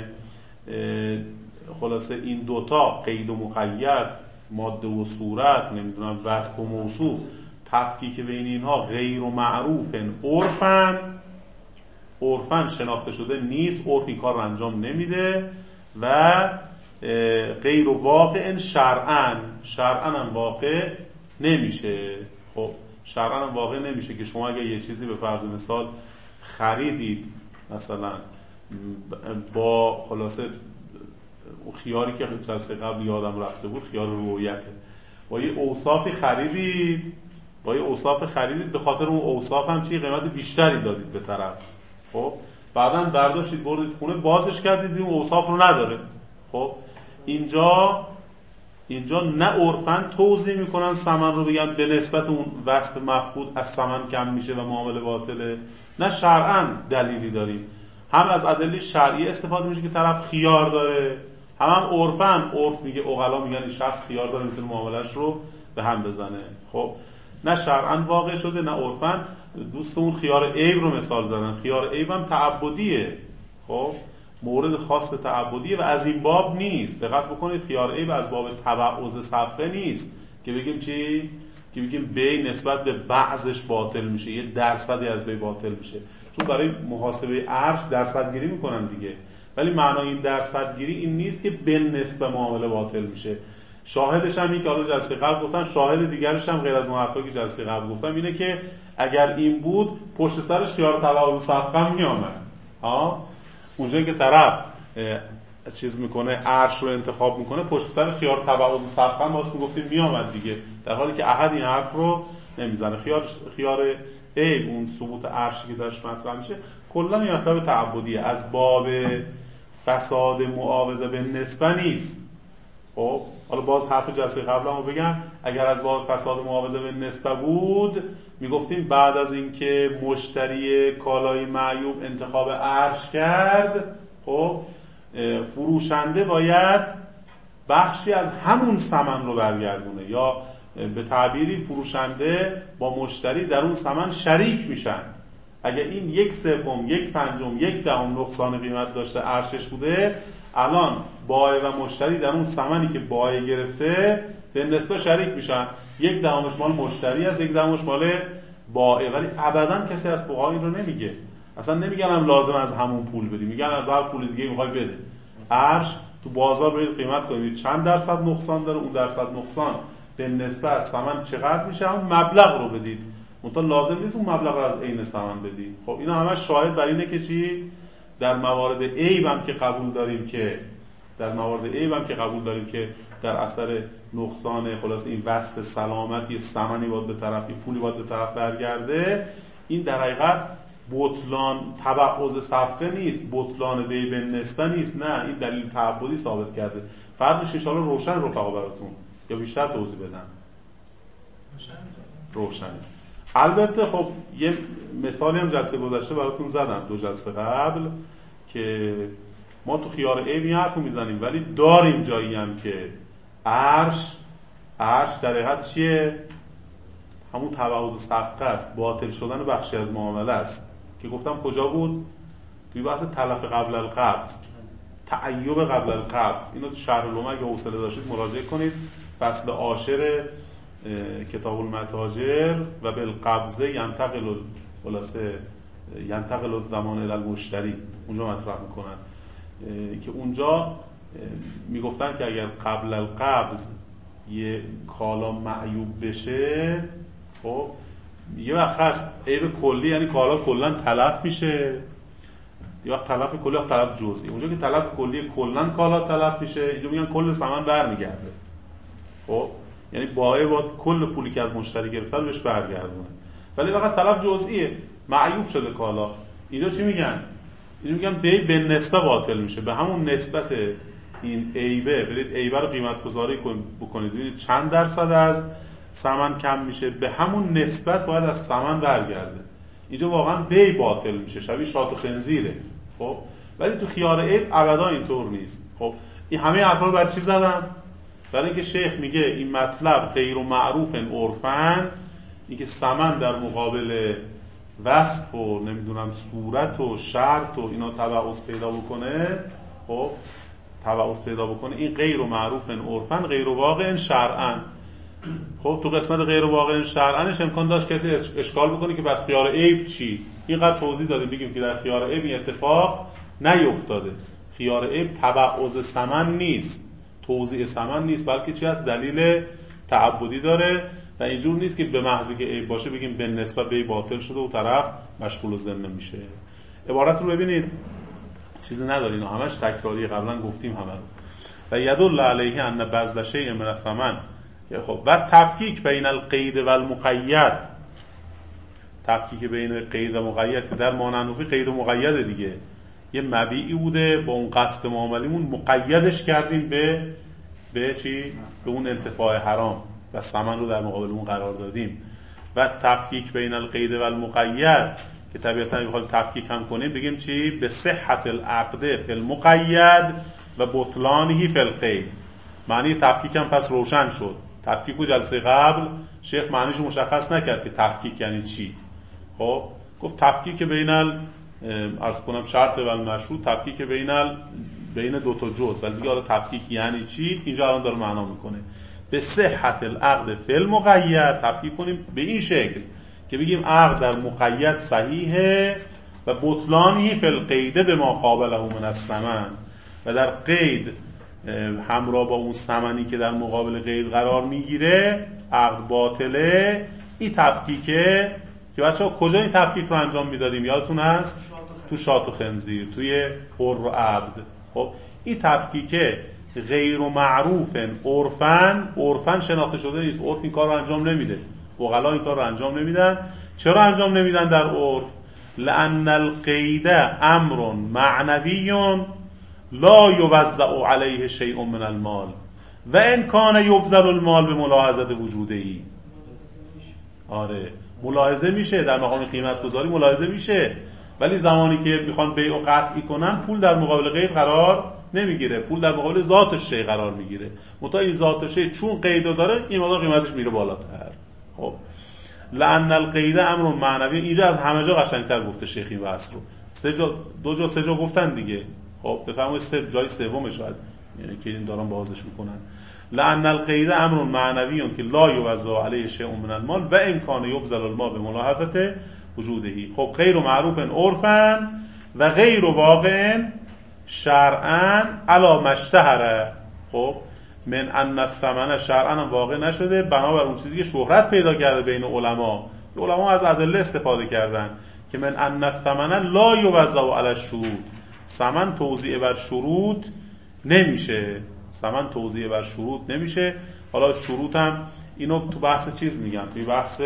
خلاصه این دوتا قید و مقید، ماده و صورت، نمیدونم وصف و موصوف، تفکیک بین اینها غیر و معروفن عرفن، عرفن شناخته شده نیست، عرف این کار رو انجام نمیده، و غیر و واقع شرعن، شرعن هم واقع نمیشه. خب شرعن هم واقع نمیشه که شما اگر یه چیزی به فرض مثال خریدید، مثلا با خلاصه خیاری که جلسه قبل یادم رفته بود، خیار رویته، با یه اوصافی خریدید، با یه اوصاف خریدید، به خاطر اون اوصاف هم چی قیمت بیشتری دادید به طرف. خب بعداً برداشتید بردید خونه بازش کردید اون اوصاف رو نداره. خب اینجا اینجا نه عرفاً توضیح میکنن ثمن رو بگن به نسبت اون وصف مفقود از ثمن کم میشه و معامله باطله، نه شرعاً دلیلی داریم. هم از ادله شرعی استفاده میشه که طرف خیار داره، هم هم عرفاً عرف میگه، عقلا میگن این شخص خیار داره میتونه معاملش رو به هم بزنه. خب نه شرعاً واقع شده نه عرفاً. دوست اون خیار عیب رو مثال زدن، خیار عیب هم تعبدیه، خب مورد خاص تعبدیه و از این باب نیست. دقت بکنید خیار عیب از باب تبعض صفقه نیست که بگیم چی؟ که بگیم بی نسبت به بعضش باطل میشه، یه درصدی از بی باطل میشه، چون برای محاسبه ارش درصد گیری میکنن دیگه، ولی معنای این درصد گیری این نیست که به نسبت معامله باطل میشه. شاهدش هم این که حالا جلسه قبل گفتن، شاهد دیگرش هم غیر از محققی که جلسه قبل گفتم اینه که اگر این بود پشت سرش خیار تبعض صفقه میامد. ها اونجایی که طرف چیز میکنه ارش رو انتخاب میکنه، پشت سر خیار تبعض صفقه واسه گفتیم میامد دیگه، در حالی که احد این حرف رو نمیزنه. خیار خیار عیب اون ثبوت عرشی که درش مطرح میشه کلا این مطلب تعبدیه، از باب فساد معاوضه به نسبه نیست. خب حالا باز حرف جلسه قبلمو بگم، اگر از باب فساد معاوضه به نسبه بود میگفتیم بعد از اینکه مشتری کالای معیوب انتخاب عرش کرد، خب فروشنده باید بخشی از همون ثمن رو برگردونه، یا به تعبیری فروشنده با مشتری در اون ثمن شریک میشن. اگر این یک سوم، یک پنجم، یک دهم نقصان قیمت داشته عرشش بوده، الان بایع و مشتری در اون ثمنی که بایع گرفته به نسبه شریک میشن، یک دهمش مال مشتری است، یک دهمش مال بایع. ولی ابدا کسی از فقها این رو نمیگه، اصلا نمیگن هم لازم از همون پول بدی، میگن از هر پول دیگه میخوای بده. عرش تو بازار برید قیمت کنید چند درصد نقصان داره، اون درصد نقصان به نسبه از ثمن چقدر میشه، اون مبلغ رو بدید. منتها لازم نیست اون مبلغ رو از عین ثمن بدید. خب اینا همه شاهد بر اینه که چی؟ در موارد عیب هم که قبول داریم که در موارد عیب هم که قبول داریم که در اثر نقصان خلاص این وصف سلامتی ثمنی باید به طرفی پولی باید به طرف برگرده، این در حقیقت بطلان تبعض صفقه نیست، بطلان بی به نسبه نیست، نه این دلیل تعبدی ثابت کرده. فرقش ان شاءالله روشن رفقا براتون، یا بیشتر توضیح بدم؟ روشن. البته خب یه مثالی هم جلسه گذشته براتون زدم، دو جلسه قبل، که ما تو خیار عیب این حرفو میزنیم ولی داریم جایی هم که عرش عرش در حقیقت چیه؟ همون تبعض صفقه است، باطل شدن بخشی از معامله است که گفتم کجا بود؟ توی بحث تلف قبل القبض، تعیب قبل القبض. اینو تو شرح لومه اگه حوصله داشتید مراجعه کنید، فصل عاشر کتاب المتاجر و بالقبضه ینتقل خلاصه ینتقل الزمان الی المشتری، اونجا مطرح میکنن که اونجا میگفتن که اگر قبل القبض یه کالا معیوب بشه، خب یه وقت هست عیب کلی، یعنی کالا کلا تلف میشه، یه وقت تلف کلی یا تلف جزئی. اونجا که تلف کلی کلا کالا تلف میشه، اینجا میگن کل ثمن برمیگرده. خب یعنی بایع باید کل پولی که از مشتری گرفته رو بهش برگردونه. ولی فقط تلف جزئیه، معیوب شده کالا، اینجا چی میگن؟ اینجا میگن بی به نسبه باطل میشه، به همون نسبت این عیبه برید عیبه رو قیمت گذاری بکنید، ببینید چند درصد از ثمن کم میشه، به همون نسبت باید از ثمن برگرده. اینجا واقعا بی باطل میشه، شبیه شات و خنزیره. خب ولی تو خیار عیب ابدا اینطور نیست. خب این همه حرفا رو برای چی زدم؟ برای اینکه شیخ میگه این مطلب غیر معروف عرفاً، اینکه ثمن در مقابل وصف و نمیدونم صورت و شرط و اینا تبعض پیدا بکنه، خب تبعض پیدا بکنه، این غیر معروف عرفاً غیر واقع شرعاً. خب تو قسمت غیر واقع شرعاًش امکان داشت کسی اشکال بکنه که بس خیار عیب چی؟ اینقدر توضیح دادیم بگیم که در خیار عیب این اتفاق نیفتاده. خیار عیب تبعض ثمن نیست، توزیع ثمن نیست، بلکه چی هست؟ دلیل تعبدی داره و اینجور نیست که به محضی که عیب باشه بگیم به نسبت به باطل شده و طرف مشغول الذمه میشه. عبارت رو ببینید، چیزی ندارین، همش تکراری، قبلا گفتیم همه رو. و یدل علیه ان بذل شیء من الثمن، خب و تفکیک بین القید و المقید، تفکیک بین قید و مقید که در مانندوفی قید و مقید دیگه، یه مبیعی بوده با اون قصد معاملیمون مقیدش کردیم به به چی؟ به اون انتفاع حرام و ثمن رو در مقابل اون قرار دادیم. و تفکیک بین القید و المقید که طبیعتاً می‌خوایم تفکیک هم کنیم، بگیم چی؟ به صحت العقد فی المقید و بطلانه فی القید. معنی تفکیک هم پس روشن شد. تفکیک و جلسه قبل شیخ معنیش مشخص نکرد که تفکیک یعنی چی. خب گفت تفکیک بین ال عرض کنم شرط و مشروط، تفکیک بین ال بین دو تا جزء، ولی دیگه حالا تفکیک یعنی چی اینجا الان داره معنا میکنه. به صحت العقد فی المقید تفکیک کنیم به این شکل که بگیم عقد در مقید صحیحه و بطلانه فی القید به ما قابله من الثمن، و در قید همراه با اون ثمنی که در مقابل قید قرار میگیره عقد باطله. این تفکیکه که بچه‌ها کجا این تفکیک رو انجام میدادیم یادتون هست؟ تو شات و خنزیر، توی حر و عبد. خب این تفکیکه غیر معروف عرفاً، عرفاً شناخته شده نیست، عرف این کار رو انجام نمیده. عقلا این کار رو انجام نمیدن. چرا انجام نمیدن در عرف؟ لأن القید امر معنوی لا یوزع علیه شیء من المال و ان کان یبذل المال به ملاحظه وجوده ای. آره ملاحظه میشه، در مقام قیمت گذاری ملاحظه میشه، ولی زمانی که میخوان بیع و قطعی کنن پول در مقابل قید قرار نمیگیره، پول در مقابل ذات شی قرار میگیره. متأ این ذات شی چون قیدو داره این مقدار قیمتش میره بالاتر. خب لأن القید امر معنوی، اینجا از همه جا قشنگتر گفته شیخ این بحث رو. سه جا دو جا سه جا گفتن دیگه. خب بفرمایید سه جای سوم شاید یعنی که این دارن بازش میکنن. لأن القید امر معنوی که لا یوزع علیه شیء من المال و ان کان یبذل المال به ملاحظه وجوده. خب غیر معروف عرفا و غیر واقع شرعا علی ما اشتهر. خب من ان الثمن شرعا واقع نشده بنابر اون چیزی که شهرت پیدا کرده بین علما. علما از ادله استفاده کردن که من ان الثمن لا یوزع علی الشروط، ثمن توزیع بر شروط نمیشه، ثمن توزیع بر شروط نمیشه. حالا شروط هم اینو تو بحث چیز میگن، توی بحث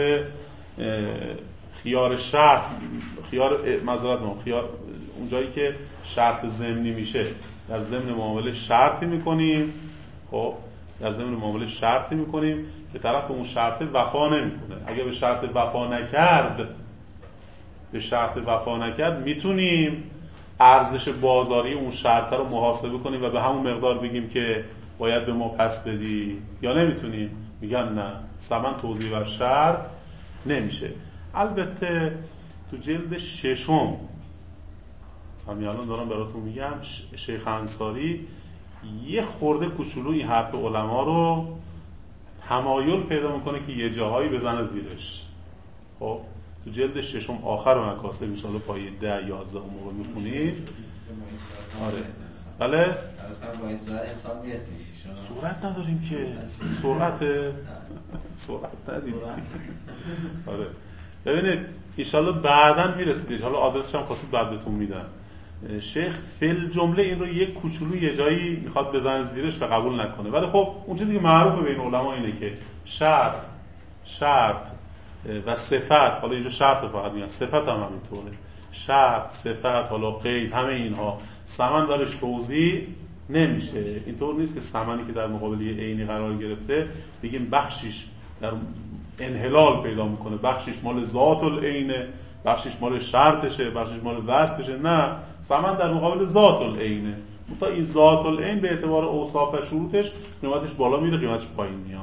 خیار شرط، خیار معذرت میخوام خیار اونجایی که شرط ضمنی میشه، در ضمن معامله شرطی میکنیم. خب در ضمن معامله شرطی میکنیم که طرف به اون شرط وفا نمیکنه. اگه به شرط وفا نکرد به شرط وفا نکرد میتونیم ارزش بازاری اون شرط رو محاسبه کنیم و به همون مقدار بگیم که باید به ما پس بدی، یا نمیتونیم؟ میگن نه، ثمن توزیع بر شرط نمیشه. البته تو جلد ششم همین الان دارم براتون میگم، شیخ انصاری یه خورده کوچولو این حرف علما رو تمایل پیدا میکنه که یه جاهایی بزنه زیرش. خب تو جلد ششم آخر مکاسب ان شاءالله پای ده یازده اون موقع میخونید. آره بله از صورت امسال میرسیم صورت نداریم که سرعت سرعت ندید. آره ببینید ان شاءالله بعداً میرسید. حالا آدرسش هم خواستید بعد بهتون میدم. شیخ فل جمله این رو یک کوچولو یه جایی میخواد بزنه زیرش و قبول نکنه، ولی خب اون چیزی که معروفه بین علما اینه که شرط شرط و صفت، حالا اینجا شرط فقط میاد، صفت هم همینطوره، شرط صفت حالا قید همه اینها ثمن درش توزیع نمیشه. اینطور نیست که ثمنی که در مقابل یه عینی قرار گرفته بگیم بخشش در انحلال پیدا میکنه، بخشش مال ذات العینه، بخشش مال شرطشه، بخشش مال وصفشه. نه، ثمن در مقابل ذات العینه. تا این ذات العین به اعتبار اوصاف و شروطش قیمتش بالا میره، قیمتش پایین میاد.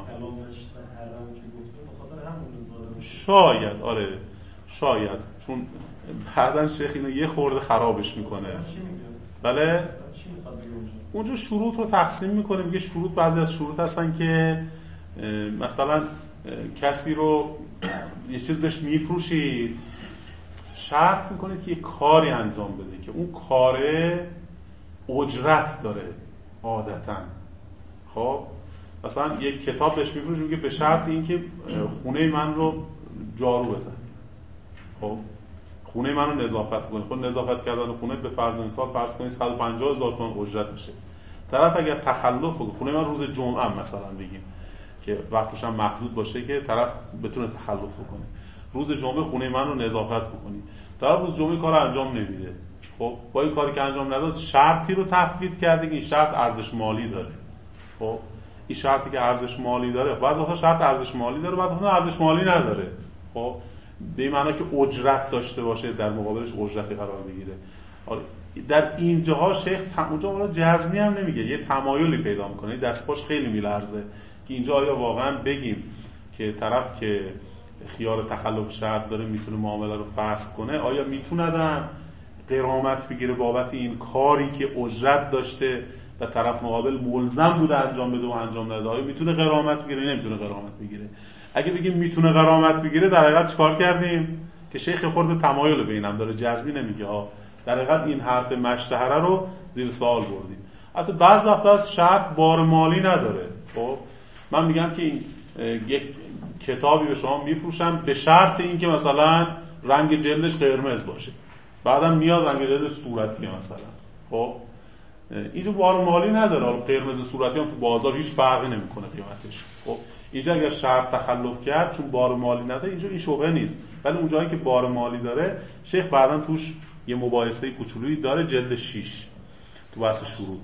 شاید آره شاید چون بعدن شیخ اینو یه خورده خرابش میکنه. بله اونجا شروط رو تقسیم میکنه، میگه شروط بعضی از شروط هستن که مثلا کسی رو یه چیز بهش میفروشید، شرط میکنید که یه کاری انجام بده که اون کاره اجرت داره عادتاً. خب مثلا یک کتاب بهش میفروشید میگه به شرط اینکه خونه من رو جارو بزن، خب خونه من رو نظافت کنید. خب نظافت کردن خونه به فرض مثال فرض کنید صد و پنجاه هزار تومان اجرت بشه. طرف اگر تخلف کنه، خونه من روز جمعه مثلا بگیم که وقتش هم محدود باشه که طرف بتونه تخلف کنه، روز جمعه خونه من رو نظافت بکنی، طرف روز جمعه کار انجام نمیده. خب با این کاری که انجام نداد شرطی رو تفویض کرده که این شرط ارزش مالی داره. خب این شرطی که ارزش مالی داره، بعضی وقتا شرط ارزش مالی داره، بعضی وقتا ارزش مالی نداره. خب به این معنی که اجرت داشته باشه، در مقابلش اجرتی قرار بگیره. در این جاها شیخ اونجا والا جزمی هم نمیگه، یه تمایلی پیدا میکنه، دست پاش خیلی میلرزه که اینجا آیا واقعا بگیم که طرف که خیار تخلف شرط داره میتونه معامله رو فسخ کنه؟ آیا میتوندن غرامت بگیره بابت این کاری که اجرت داشته و طرف مقابل ملزم بوده انجام بده و انجام نده؟ آیا میتونه غرامت بگیره؟ نمیتونه غرامت بگیره. اگه بگیم میتونه غرامت بگیره، در حقیقت چیکار کردیم؟ که شیخ خورده تمایل بینم داره، جزمی نمیگه ها. در حقیقت این حرف مشتهره رو زیر سوال بردیم. حتی بعض وقتا از شرط بار مالی نداره. خب من میگم که این یک کتابی به شما میفروشم به شرط اینکه مثلا رنگ جلدش قرمز باشه، بعدم میاد رنگ جلدش صورتیه مثلا. خب اینجا بار مالی نداره، قرمز صورتی هم تو بازار هیچ فرقی نمیکنه قیمتش. خب اینجا اگر شرط تخلف کرد چون بار مالی نداره، اینجا این شبهه نیست، ولی اون جایی که بار مالی داره شیخ بعداً توش یه مباحثه کوچولویی داره، جلد شش تو بحث شروط.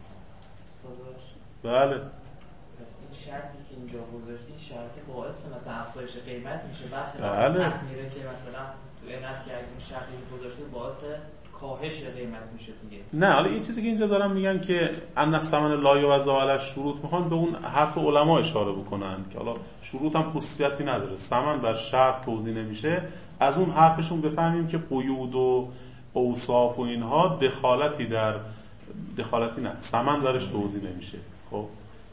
بله پس این شرطی که اینجا گذاشتی، شرط باعث مثلا افزایش قیمت میشه، وقتی بله. تخمیره که مثلا تو اینت که این شرطی که گذاشته باعث کاهش قیمت میشه دیگه. نه، حالا این چیزی که اینجا دارن میگن که ان الثمن لا یوزع علی شروط، میخوان به اون حرف علما اشاره بکنن که حالا شروط هم خصوصیتی نداره، ثمن بر شرط توزیع نمیشه. از اون حرفشون بفهمیم که قیود و اوصاف و اینها دخالتی در دخالتی نه، ثمن درش توزیع نمیشه. خب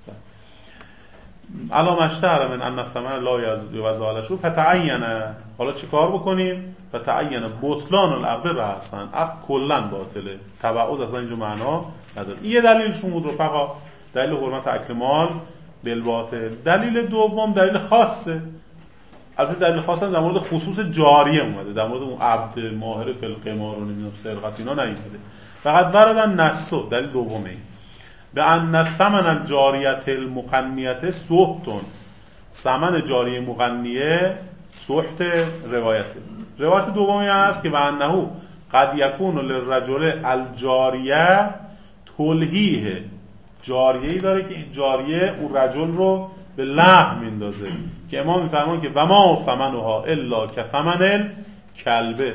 علامه اشتهر من ان الثمن لا یوزع علی شروط فتعین، حالا چه کار بکنیم؟ فتعین بطلان العقد رأسا، عقد کلا باطله، تبعض اصلا اینجا معنا نداره. این یه دلیلشون بود رفقا، دلیل حرمت اکل مال بالباطل. دلیل دوم دلیل خاصه، از این دلیل خاصه در مورد خصوص جاریه اومده، در مورد اون عبد ماهر فی القمار و نمیدونم سرقت اینا نیومده، فقط وردن نسو. دلیل دومه به ان ثمن الجاریه المقنیه سحت، ثمن جاریه مقنیه سحت روایته. روایت دومی هست که و انه قد یکون للرجل الجاریه تلهیه، جاریه‌ای داره که این جاریه اون رجل رو به لهو میندازه، که امام میفرمان که و ما ثمنها الا کثمن الکلب،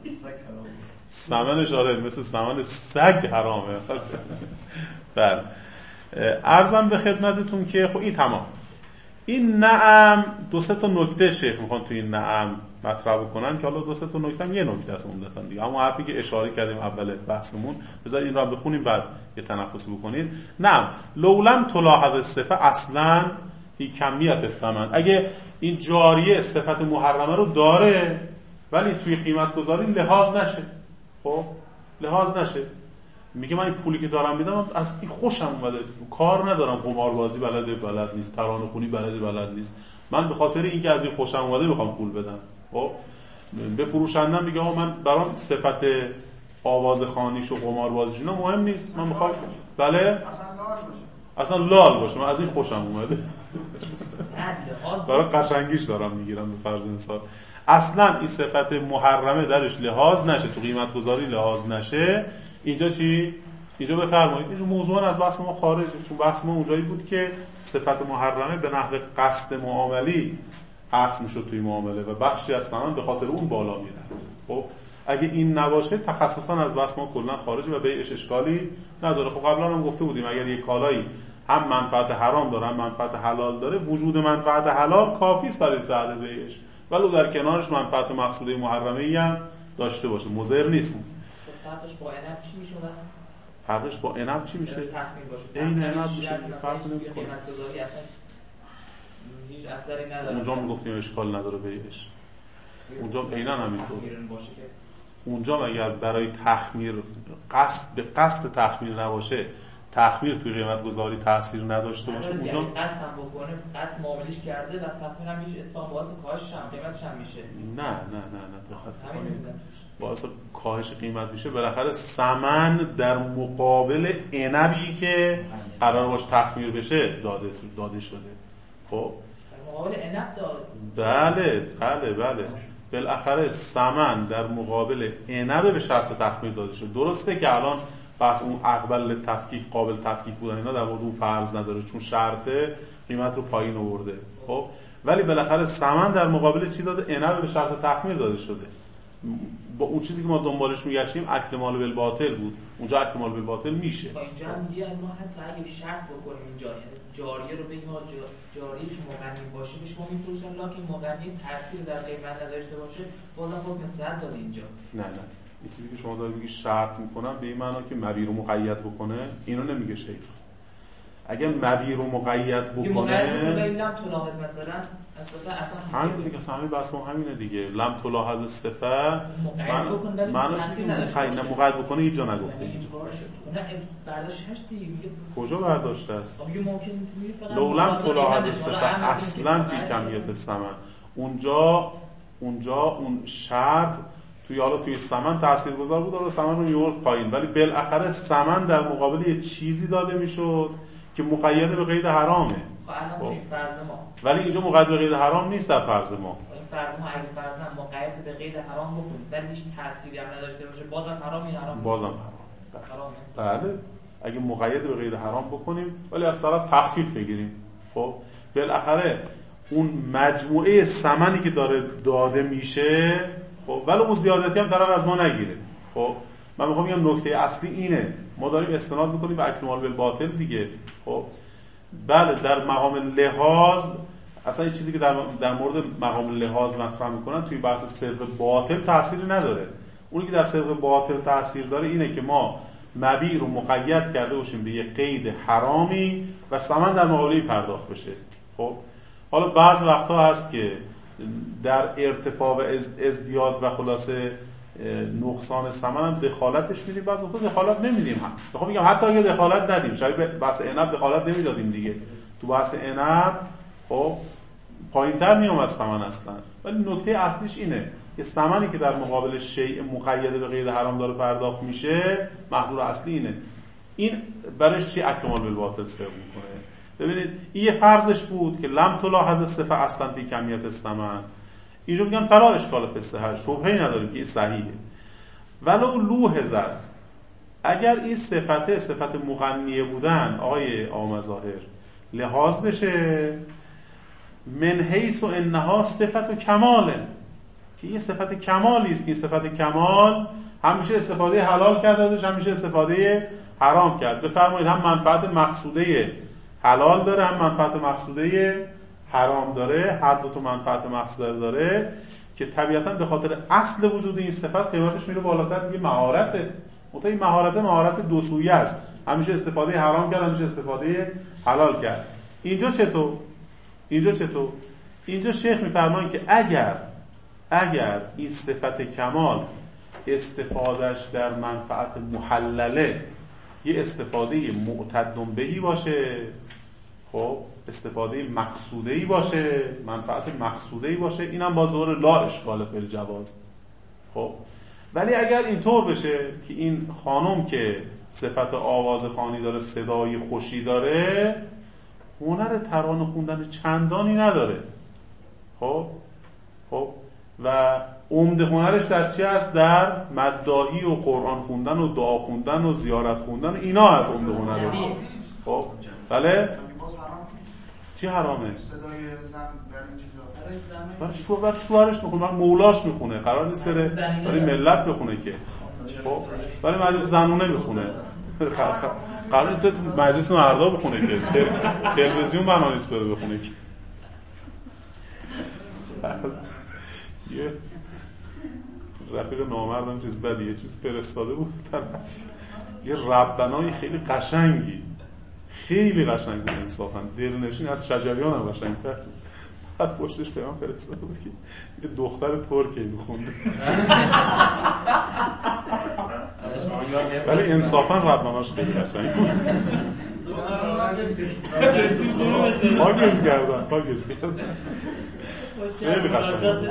ثمنش آره مثل ثمن سگ حرامه. بله، عرضم به خدمتتون که خب این تمام. این نعم دو سه تا نکته شیخ میخوان تو این نعم مطرح بکنن که حالا دو سه تا نکته هم یه نکته است عمدتاً دیگه، اما حرفی که اشاره کردیم اول بحثمون، بذار این رو بخونیم بعد یه تنفسی بکنید. نعم لولم تلاحظ الصفه اصلا فی کمیت الثمن، اگه این جاریه صفت محرمه رو داره ولی توی قیمت گذاری لحاظ نشه، خب لحاظ نشه، میگه من این پولی که دارم میدم از این خوشم اومده، کار ندارم، قماربازی بلده بلد نیست، ترانه خونی بلده بلد نیست، من به خاطر اینکه از این خوشم اومده میخوام پول بدم. خب به فروشنده میگه ها من برام صفت آوازخوانیش و قماربازیش اینا مهم نیست، من میخوام بله اصلا لال باشه، اصلا لال باشه، من از این خوشم اومده، برای قشنگیش دارم میگیرم به فرض مثال. اصلا این صفت محرمه درش لحاظ نشه، تو قیمت گذاری لحاظ نشه. اینجا چی؟ اینجا بفرمایید اینجا موضوعا از بحث ما خارجه، چون بحث ما اونجایی بود که صفت محرمه به نحو قصد معاملی عکس میشد توی معامله و بخشی از ثمن به خاطر اون بالا میره. خب اگه این نباشه تخصصا از بحث ما کلا خارجه و بیعش اشکالی نداره. خب قبلا هم گفته بودیم اگر یک کالایی هم منفعت حرام داره هم منفعت حلال داره، وجود منفعت حلال کافی است برای صحت بیعش، ولو در کنارش منفعت مقصوده محرمه ای هم داشته باشه، مضر نیست. فرقش با عنب چی میشه؟ فرقش با عنب چی میشه؟ این عنب میشه فرق نمیکنه، قیمت گذاری اصلا هیچ اثری نداره. اونجا هم گفتیم اشکال نداره بیعش، اونجا عیناً همینطور. اونجا اگر برای تخمیر قصد به قصد تخمیر نباشه، تخمیر توی قیمت گذاری تاثیر نداشته باشه، اونجا قصد هم بکنه، قصد معاملش کرده و تخمیر هم میشه، اتفاق باعث کاهشش هم قیمتش هم میشه. نه نه نه نه دقت کنید، باعث کاهش قیمت میشه. بالاخره ثمن در مقابل عنبی که قرار باشه تخمیر بشه داده داده شده. خب در مقابل عنب داده. بله بله بله بالاخره ثمن در مقابل عنب به شرط تخمیر داده شده. درسته که الان بس اون اقبل تفکیک قابل تفکیک بودن اینا در مورد اون فرض نداره، چون شرطه قیمت رو پایین آورده. خب ولی بالاخره ثمن در مقابل چی داده؟ عنب به شرط تخمیر داده شده. با اون چیزی که ما دنبالش میگشتیم اکل مال بالباطل بود، اونجا اکل مال بالباطل میشه. با اینجا میگه ما حتی اگه شرط بکنیم اینجا جاریه رو بگیم جاریه که مغنی باشه بهش ما میفروشن، لکن مغنی تاثیر در قیمت نداشته باشه بازم حکم صد داده اینجا. نه نه این چیزی که شما دارید میگی شرط میکنم به این معنا که مبیع رو مقید بکنه، اینو نمیگه شیخ. اگه مبیع رو مقید بکنه لم تلاحظ مثلا اصلا اصلا همین دیگه، اصلا همین بحث ما همینه دیگه. لم تلاحظ الصفه معناش نه مقید بکنه هیچ جا نگفته اینجا. نه برداشت دیگه میگه کجا برداشته است؟ میگه ممکن میگه فقط لو لم تلاحظ الصفه اصلا فی کمیت الثمن، اونجا اونجا اون شرط توی حالا توی ثمن تاثیرگذار بود، حالا ثمن رو میورد پایین، ولی بالاخره ثمن در مقابل یه چیزی داده میشد که مقید به قید حرامه. خب الان تو این فرض ما ولی اینجا مقید به قید حرام نیست در فرض ما. این فرض ما اگه فرض هم مقید به قید حرام بکنیم ولی هیچ تأثیری هم نداشته باشه بازم حرام این حرام بازم حرام. بله اگه مقید به قید حرام بکنیم ولی از طرف تخفیف بگیریم، خب بالاخره اون مجموعه ثمنی که داره داده میشه خب ولی اون زیادتی هم طرف از ما نگیره. خب من میخوام بگم نکته اصلی اینه، ما داریم استناد میکنیم به اکمال بالباطل دیگه. خب بله در مقام لحاظ اصلا یه چیزی که در, در مورد مقام لحاظ مطرح میکنن توی بحث صدق باطل تأثیری نداره. اونی که در صدق باطل تأثیر داره اینه که ما مبیع رو مقید کرده باشیم به یه قید حرامی و ثمن در مقابل پرداخت بشه. خب حالا بعض وقتا هست که در ارتفاع و ازدیاد و خلاصه نقصان ثمن هم دخالتش میدیم، بعض وقتا دخالت نمیدیم. میخوام بگم حتی اگه دخالت ندیم، شاید بحث عنب دخالت نمیدادیم دیگه، تو بحث عنب خب پایین‌تر میومد ثمن اصلا. ولی نکته اصلیش اینه که ثمنی که در مقابل شیء مقید به قید حرام داره پرداخت میشه، محصول اصلی اینه. این برای چی اکمال بالباطل صرف میکنه؟ ببینید این یه فرضش بود که لم تلاحظ الصفه اصلا فی کمیت الثمن. اینجا میگن فلا اشکال فی الصحه، شبهه‌ای نداریم که این صحیحه. ولو لوحظت، اگر این صفته صفت مغنیه بودن آقای آقا مظاهر لحاظ بشه من حیث و انها صفت و کماله، که این صفت کمالی است که این صفت کمال همیشه استفاده حلال کرد ازش، همیشه استفاده حرام کرد. بفرمایید هم منفعت مقصوده حلال داره هم منفعت مقصوده حرام داره، هر دو تا منفعت مقصوده داره که طبیعتاً به خاطر اصل وجود این صفت قیمتش میره بالاتر دیگه. مهارته متأ این مهارت مهارت دو سویه است، همیشه استفاده حرام کرد همیشه استفاده حلال کرد. اینجا چطور؟ اینجا چطور؟ اینجا شیخ میفرمایند که اگر اگر این صفت کمال استفادهش در منفعت محلله یه استفاده معتد بهی باشه، خب استفاده مقصوده‌ای باشه، منفعت مقصوده‌ای باشه، اینم باز دوباره لا اشکال فی الجواز. خب ولی اگر اینطور بشه که این خانم که صفت آواز خوانی داره، صدای خوشی داره، هنر ترانه خوندن چندانی نداره، خب خب و عمده هنرش در چی است؟ در مداحی و قرآن خوندن و دعا خوندن و زیارت خوندن، اینا از عمده هنرش. خب بله چی حرامه؟ صدای زن در این چیزا برای شوهر برای شوهرش میخونه، برای مولاش میخونه، قرار نیست بره برای ملت بخونه که. خب برای مجلس زنونه میخونه، قرار نیست تو مجلس مردا بخونه که، تلویزیون بنا نیست بره بخونه که. یه رفیق نامردم چیز بدی یه چیز فرستاده بود طرف، یه ربنای خیلی قشنگی خیلی قشنگ بود انصافا، دلنشین از شجریان هم قشنگ‌تر. بعد پشتش پیام فرستاده بود که یه دختر ترکی میخونده، ولی انصافا ربناش خیلی قشنگ بود. پاکش کردن پاکش کردن خیلی قشنگ بود.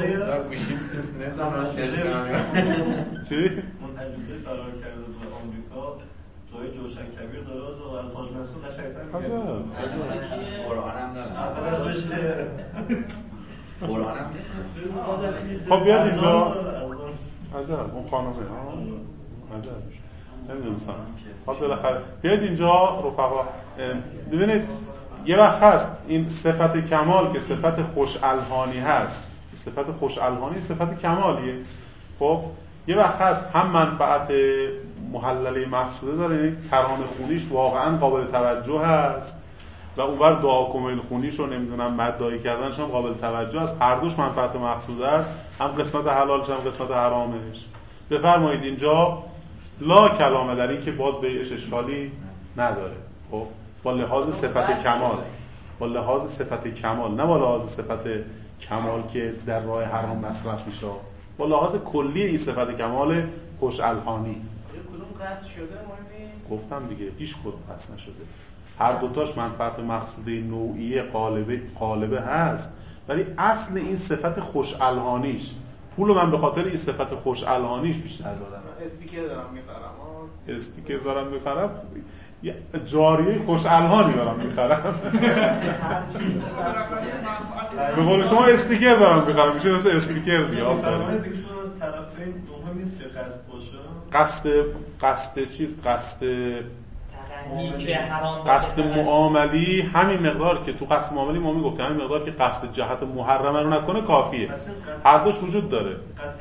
چی؟ اون عجوزه فرار کرده به آمریکا جای جوشن کبیر داره و از حاج مسعود قشنگ‌تر میگه. قرآن هم داره. اول اسمش قرآن هم خب بیاد اینجا. عجب اون خانمه ها. عجب. نمی‌دونستم. خب بالاخره بیاد اینجا رفقا. ببینید یه وقت هست این صفت کمال که صفت خوش الحانی هست، صفت خوش الحانی صفت کمالیه. خب یه وقت هست هم منفعت محلله مقصوده داره، یعنی ترانه خونیش واقعا قابل توجه هست و اونور دعا کمیل خونیش رو نمیدونم مدعی کردنش هم قابل توجه است، هر دوش منفعت مقصوده است، هم قسمت حلالش هم قسمت حرامش. بفرمایید اینجا لا کلامه در این که باز بهش اشکالی نداره. خب با لحاظ صفت کمال، با لحاظ صفت کمال، نه با لحاظ صفت کمال که در راه حرام مصرف میشه، با لحاظ کلی این صفت کمال خوش الحانی. کدوم قصد شده مهمی؟ گفتم دیگه هیچ کدوم قصد نشده، هر دوتاش منفعت مقصوده نوعی قالبه قالبه هست، ولی اصل این صفت خوش الحانیش، پولو من به خاطر این صفت خوش الحانیش بیشتر دادم. اسپیکر دارم میخرم. اسپیکر دارم میخرم جاریه خوش الهانی دارم میخرم. به قول شما استیکر دارم میخرم، میشه مثل استیکر دیگه. فرمایید دیگه شما از طرفین مهم نیست که قصد باشه. قصد قصد چیز قصد قصد معاملی همین مقدار که تو قصد معاملی ما میگفتیم همین مقدار که قصد جهت محرمه رو نکنه کافیه. هر دوش وجود داره.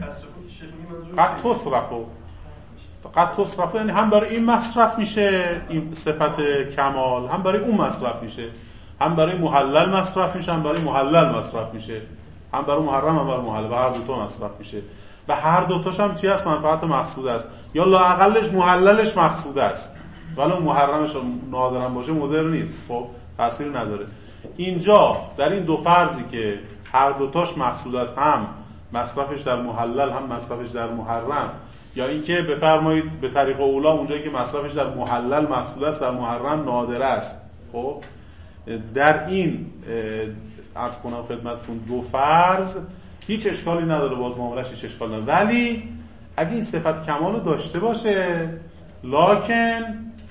قد تصرفو قد تصرفو یعنی هم برای این مصرف میشه این صفت کمال، هم برای اون مصرف میشه، هم برای محلل مصرف میشه، هم برای محلل مصرف میشه، هم برای محرم هم برای محلل، هر دو تا مصرف میشه و هر دو تاش هم چی هست؟ منفعت مقصود است یا لااقلش محللش مقصود است، ولی محرمش نادرا باشه مضر نیست، خب تأثیری نداره. اینجا در این دو فرضی که هر دو تاش مقصود است، هم مصرفش در محلل هم مصرفش در محرم، یا اینکه بفرمایید به طریق اولا اونجایی که مصرفش در محلل مقصود است در محرم نادر است، خب در این عرض کنم خدمتتون دو فرض هیچ اشکالی نداره، باز معاملش هیچ اشکالی نداره. ولی اگه این صفت کمال رو داشته باشه لکن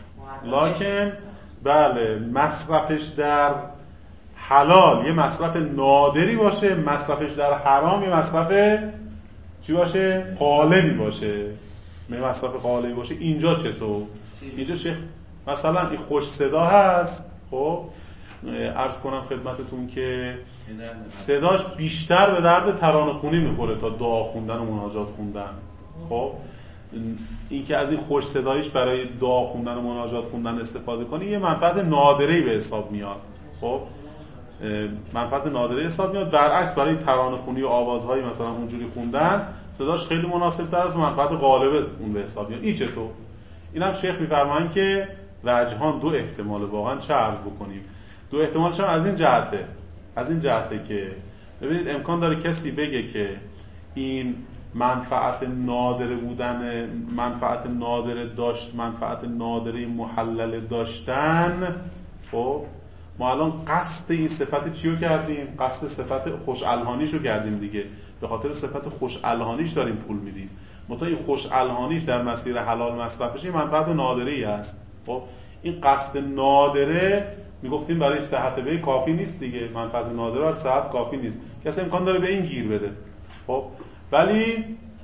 لکن بله مصرفش در حلال یه مصرف نادری باشه، مصرفش در حرام یه مصرف چی باشه؟ غالبی باشه. یه مصرف غالبی باشه. اینجا چطور؟ اینجا شیخ مثلا این خوش صدا هست، خب عرض کنم خدمتتون که صداش بیشتر به درد ترانه خونی میخوره تا دعا خوندن و مناجات خوندن. خب این که از این خوش صدایش برای دعا خوندن و مناجات خوندن استفاده کنی یه منفعت نادره‌ای به حساب میاد. خب منفعت نادره حساب میاد. برعکس برای ترانه خونی و آوازهای مثلا اونجوری خوندن صداش خیلی مناسب تر از منفعت غالب اون به حساب میاد. این چطور؟ اینم شیخ میفرمایند که وجهان دو احتمال، واقعا چه عرض بکنیم، دو احتمالش هم از این جهته از این جهته که ببینید امکان داره کسی بگه که این منفعت نادره بودن، منفعت نادره داشت، منفعت نادره محلل داشتن. خب ما الان قصد این صفت چیو کردیم؟ قصد صفت خوش الهانیشو کردیم دیگه، به خاطر صفت خوش الهانیش داریم پول میدیم. متا این خوش الهانیش در مسیر حلال مصرفش این منفعت نادره‌ای است. خب این قصد نادره میگفتیم برای صحت به کافی نیست دیگه، منفعت نادره برای صحت کافی نیست، کسی امکان داره به این گیر بده. خب ولی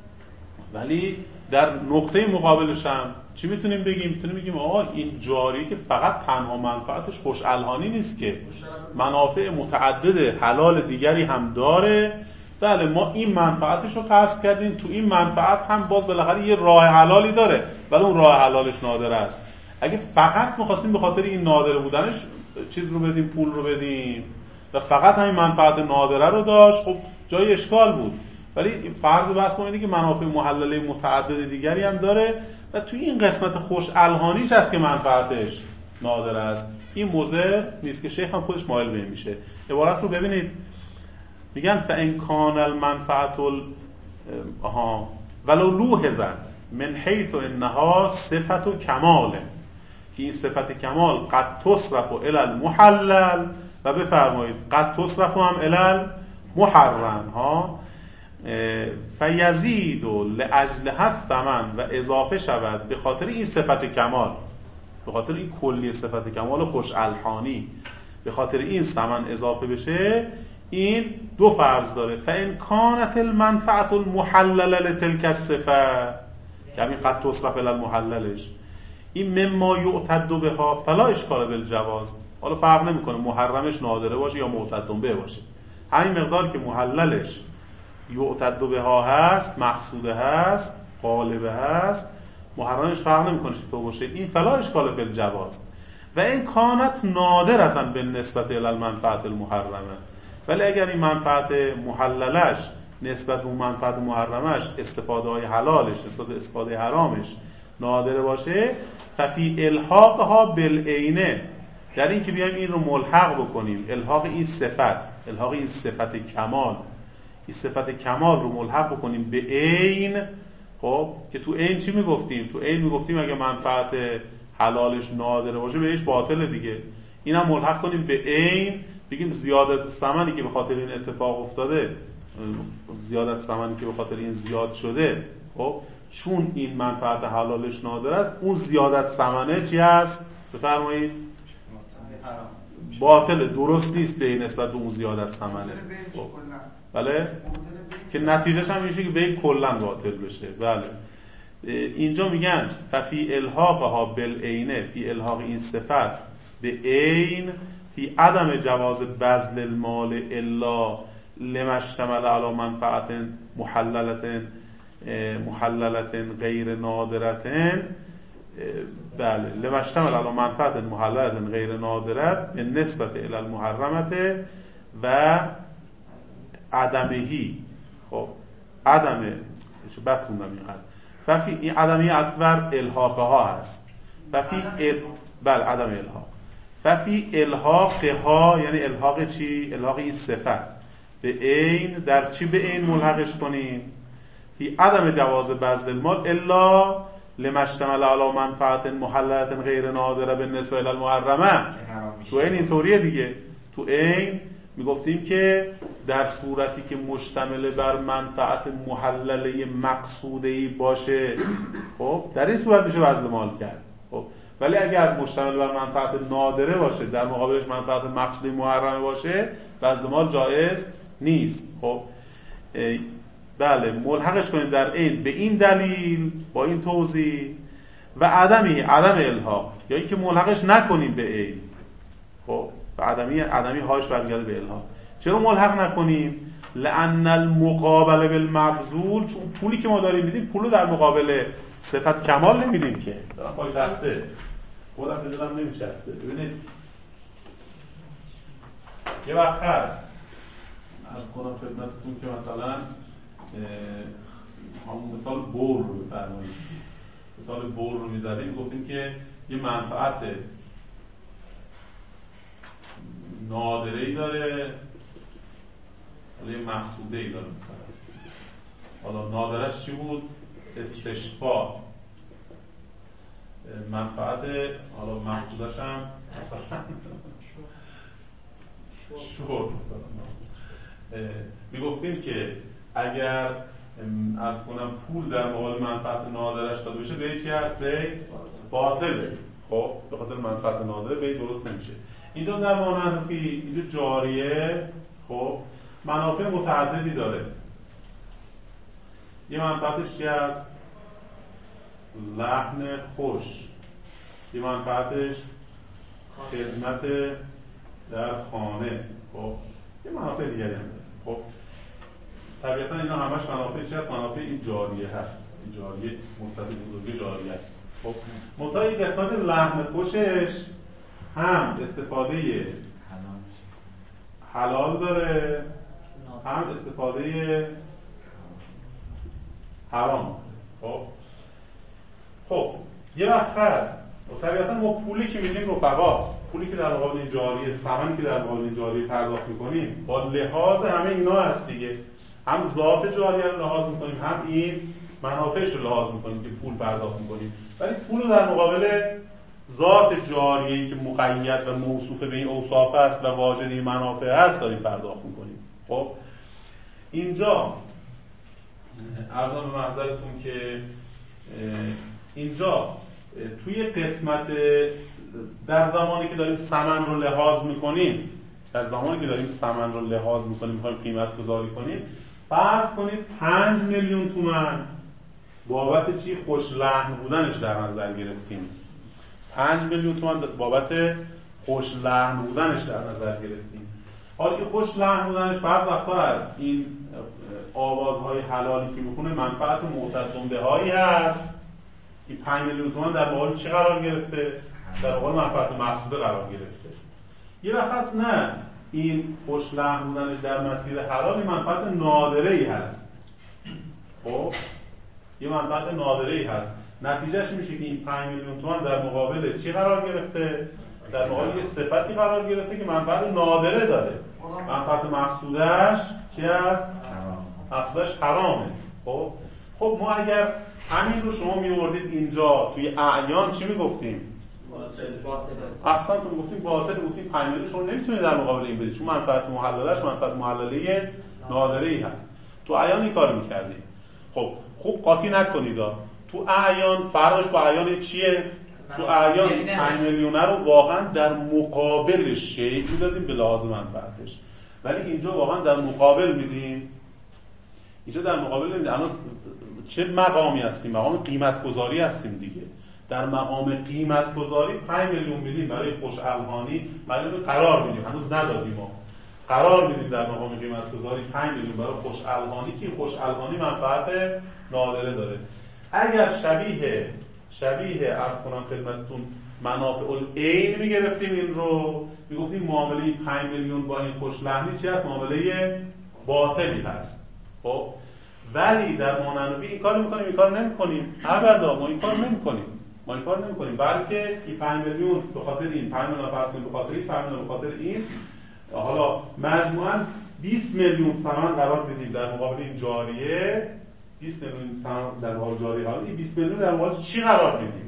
ولی در نقطه مقابلش هم چی میتونیم بگیم؟ میتونیم بگیم آقا این جاری که فقط تنها منفعتش خوش الهانی نیست که منافع متعدد حلال دیگری هم داره. بله ما این منفعتش رو قصد کردیم، تو این منفعت هم باز بالاخره یه راه حلالی داره ولی اون راه حلالش نادره است. اگه فقط می‌خواستیم به خاطر این نادره بودنش چیز رو بدیم، پول رو بدیم و فقط همین منفعت نادره رو داشت، خب جای اشکال بود. ولی فرض بس ما اینه که منافع محلله متعدد دیگری هم داره و توی این قسمت خوش الهانیش هست که منفعتش نادر است. این مضر نیست که شیخ هم خودش مایل به این میشه. عبارت رو ببینید، میگن فان کان المنفعت اها ولو لوحظت من حیث انها صفت کمال، که این صفت کمال قد تصرف الی المحلل و بفرمایید قد تصرف هم الی المحرم ها فیزید و لاجل الثمن و اضافه شود به خاطر این صفت کمال، به خاطر این کلی صفت کمال خوش الهانی، به خاطر این ثمن اضافه بشه. این دو فرض داره. فان کانت المنفعه المحلله لتلك الصفه، یعنی قد تصرف الی المحللش، این مما یعتد بها فلا اشکال بالجواز. حالا فرق نمیکنه محرمش نادره باشه یا معتد به باشه، همین مقدار که محللش یعتد بها هست، مقصوده هست، غالبه هست، محرمش فرق نمیکنه چطور باشه، این فلا اشکال بالجواز. و این کانت نادرتا بالنسبت الی المنفعه المحرمه، ولی اگر این منفعت محللش نسبت به منفعت محرمش استفاده های حلالش نسبت به استفاده حرامش نادره باشه، ففی الحاقها بالعینه، در این که بیایم این رو ملحق بکنیم، الحاق این صفت، الحاق این صفت کمال، این صفت کمال رو ملحق بکنیم به عین. خب که تو عین چی میگفتیم؟ تو عین میگفتیم اگه منفعت حلالش نادره باشه بهش باطله دیگه. اینم ملحق کنیم به عین، بگیم زیادت ثمنی که به خاطر این اتفاق افتاده، زیادت ثمنی که به خاطر این زیاد شده، خب چون این منفعت حلالش نادره است، اون زیادت ثمنه چی است؟ بفرمایید. باطل، درست نیست به نسبت به اون زیادت ثمنه. بله که نتیجهش هم میشه که به کلا باطل بشه. بله اینجا میگن ففی الحاقها بالعینه، فی الحاق این صفت به عین، فی عدم جواز بذل المال الا لما اشتمل علی منفعت محللت محللت غیر نادرت. بله لما اشتمل علی منفعت محللت غیر نادرت به نسبت الی المحرمت و عدمهی. خب عدمه چه بد خوندم اینقدر. ففی این عدمی عطف بر الحاقه ها هست. ففی ال... بله عدم الحاق. ففی الحاقها یعنی الحاق چی؟ الحاق این صفت به عین، در چی به عین ملحقش کنیم؟ فی عدم جواز بذل المال الا لما اشتمل علی منفعت محللت غیر نادره بالنسبه الی المحرمه. تو عین اینطوریه دیگه. تو عین میگفتیم که در صورتی که مشتمل بر منفعت محلله مقصوده‌ای باشه، خب در این صورت میشه بذل مال کرد. خب ولی اگر مشتمل بر منفعت نادره باشه، در مقابلش منفعت مقصودی محرمه باشه، بذل مال جایز نیست. خب بله ملحقش کنیم در عین به این دلیل، با این توضیح، و عدمی عدم الحاق یا اینکه ملحقش نکنیم به عین. خب و عدمی عدمی هاش برمیگرده به الحاق. چرا ملحق نکنیم؟ لأن المقابله بالمبذول، چون پولی که ما داریم میدیم پولو در مقابل صفت کمال نمیدیم که دارم پای تخته خودم به دلم نمیچسبه. ببینید یه وقت هست عرض کنم خدمتتون که مثلا همون مثال بور رو بفرمایید، مثال بور رو میزدیم، گفتیم که یه منفعت نادره‌ای داره حالا یه مقصوده‌ای داره. مثلا حالا نادرش چی بود؟ استشفا. منفعت حالا مقصودش هم مثلا شور مثلا میگفتیم که اگر از کنم پول در مقابل منفعت نادرش داده بشه به چی هست؟ به باطله. خب به خاطر منفعت نادره به درست نمیشه. اینجا در مانحنفی اینجا جاریه. خب منافع متعددی داره. یه منفعتش چی هست؟ لحن خوش. یه منفعتش خدمت در خانه. خب یه منافع دیگری هم داره. خب طبیعتا اینا همش منافع چی هست؟ منافع این جاریه هست. این جاریه مصطفی بزرگی جاریه هست. خب منتها این قسمت لحن خوشش هم استفاده حلال داره، هم استفاده حرام. خب خب یه وقت هست و طبیعتا ما پولی که میدیم رفقا، پولی که در مقابل این جاریه، ثمنی که در مقابل این جاریه پرداخت میکنیم، با لحاظ همه اینا هست دیگه. هم ذات جاریه رو لحاظ میکنیم، هم این منافعش رو لحاظ میکنیم که پول پرداخت میکنیم. ولی پول رو در مقابل ذات جاریه‌ای که مقید و موصوف به این اوصاف است و واجد این منافع است داریم پرداخت میکنیم. خب اینجا عرضم به محضرتون که اینجا توی قسمت در زمانی که داریم ثمن رو لحاظ میکنیم، در زمانی که داریم ثمن رو لحاظ میکنیم میخوایم قیمت گذاری کنیم، فرض کنید پنج میلیون تومان بابت چی؟ خوش لحن بودنش در نظر گرفتیم. پنج میلیون تومان بابت خوش لحن بودنش در نظر گرفتیم. حالا این خوش لحن بودنش بعض وقتا هست این آوازهای حلالی که میکنه منفعت معتدون بهایی هست. این پنج میلیون تومان در مقابل چی قرار گرفته؟ در مقابل منفعت مقصوده قرار گرفته. یه وقت هست نه، این خوش لحن بودنش در مسیر حلال منفعت نادره‌ای هست. خب یه منفعت نادره‌ای هست. نتیجهش میشه که این پنج میلیون تومان در مقابل چی قرار گرفته؟ در مقابل یه صفتی قرار گرفته که منفعت نادره داره. منفعت مقصودش چی هست؟ مقصودش حرامه. خب خب ما اگر همین رو شما میوردید اینجا توی اعیان چی میگفتیم؟ باطل. احسن تو میگفتیم باطل، گفتیم پنج میلیون شما نمیتونید در مقابل این بدید چون منفعت محللش منفعت محلله نادره‌ای هست. تو اعیان این کارو می‌کردیم. خب خوب قاطی نکنید. تو اعیان فرقش با اعیان چیه؟ تو اعیان پنج میلیونه رو واقعا در مقابل شیء میدادیم به لحاظ منفعتش، ولی اینجا واقعا در مقابل میدیم. اینجا در مقابل نمیدیم. الان چه مقامی هستیم؟ مقام قیمت گذاری هستیم دیگه. در مقام قیمت گذاری پنج میلیون میدیم برای خوش الهانی، ولی قرار میدیم، هنوز ندادیم ما. قرار میدیم در مقام قیمت گذاری پنج میلیون برای خوش الهانی که خوش الهانی منفعت نادره داره. اگر شبیه شبیه عرض کنم خدمتتون منافع العین میگرفتیم، این رو میگفتیم معامله پنج میلیون با این خوش لحنی چی هست؟ معامله باطلی هست. خب ولی در ماننوی این کار میکنیم این کار نمیکنیم، ابدا ما این کار نمیکنیم ما این کار نمیکنیم بلکه این پنج میلیون به خاطر این، پنج میلیون فرض کنیم به خاطر این، پنج میلیون به خاطر این، حالا مجموعاً بیست میلیون ثمن قرار میدیم در مقابل این جاریه. بیست میلیون ثمن در مقابل جاریه، حالا این بیست میلیون در مقابل چی قرار میدیم؟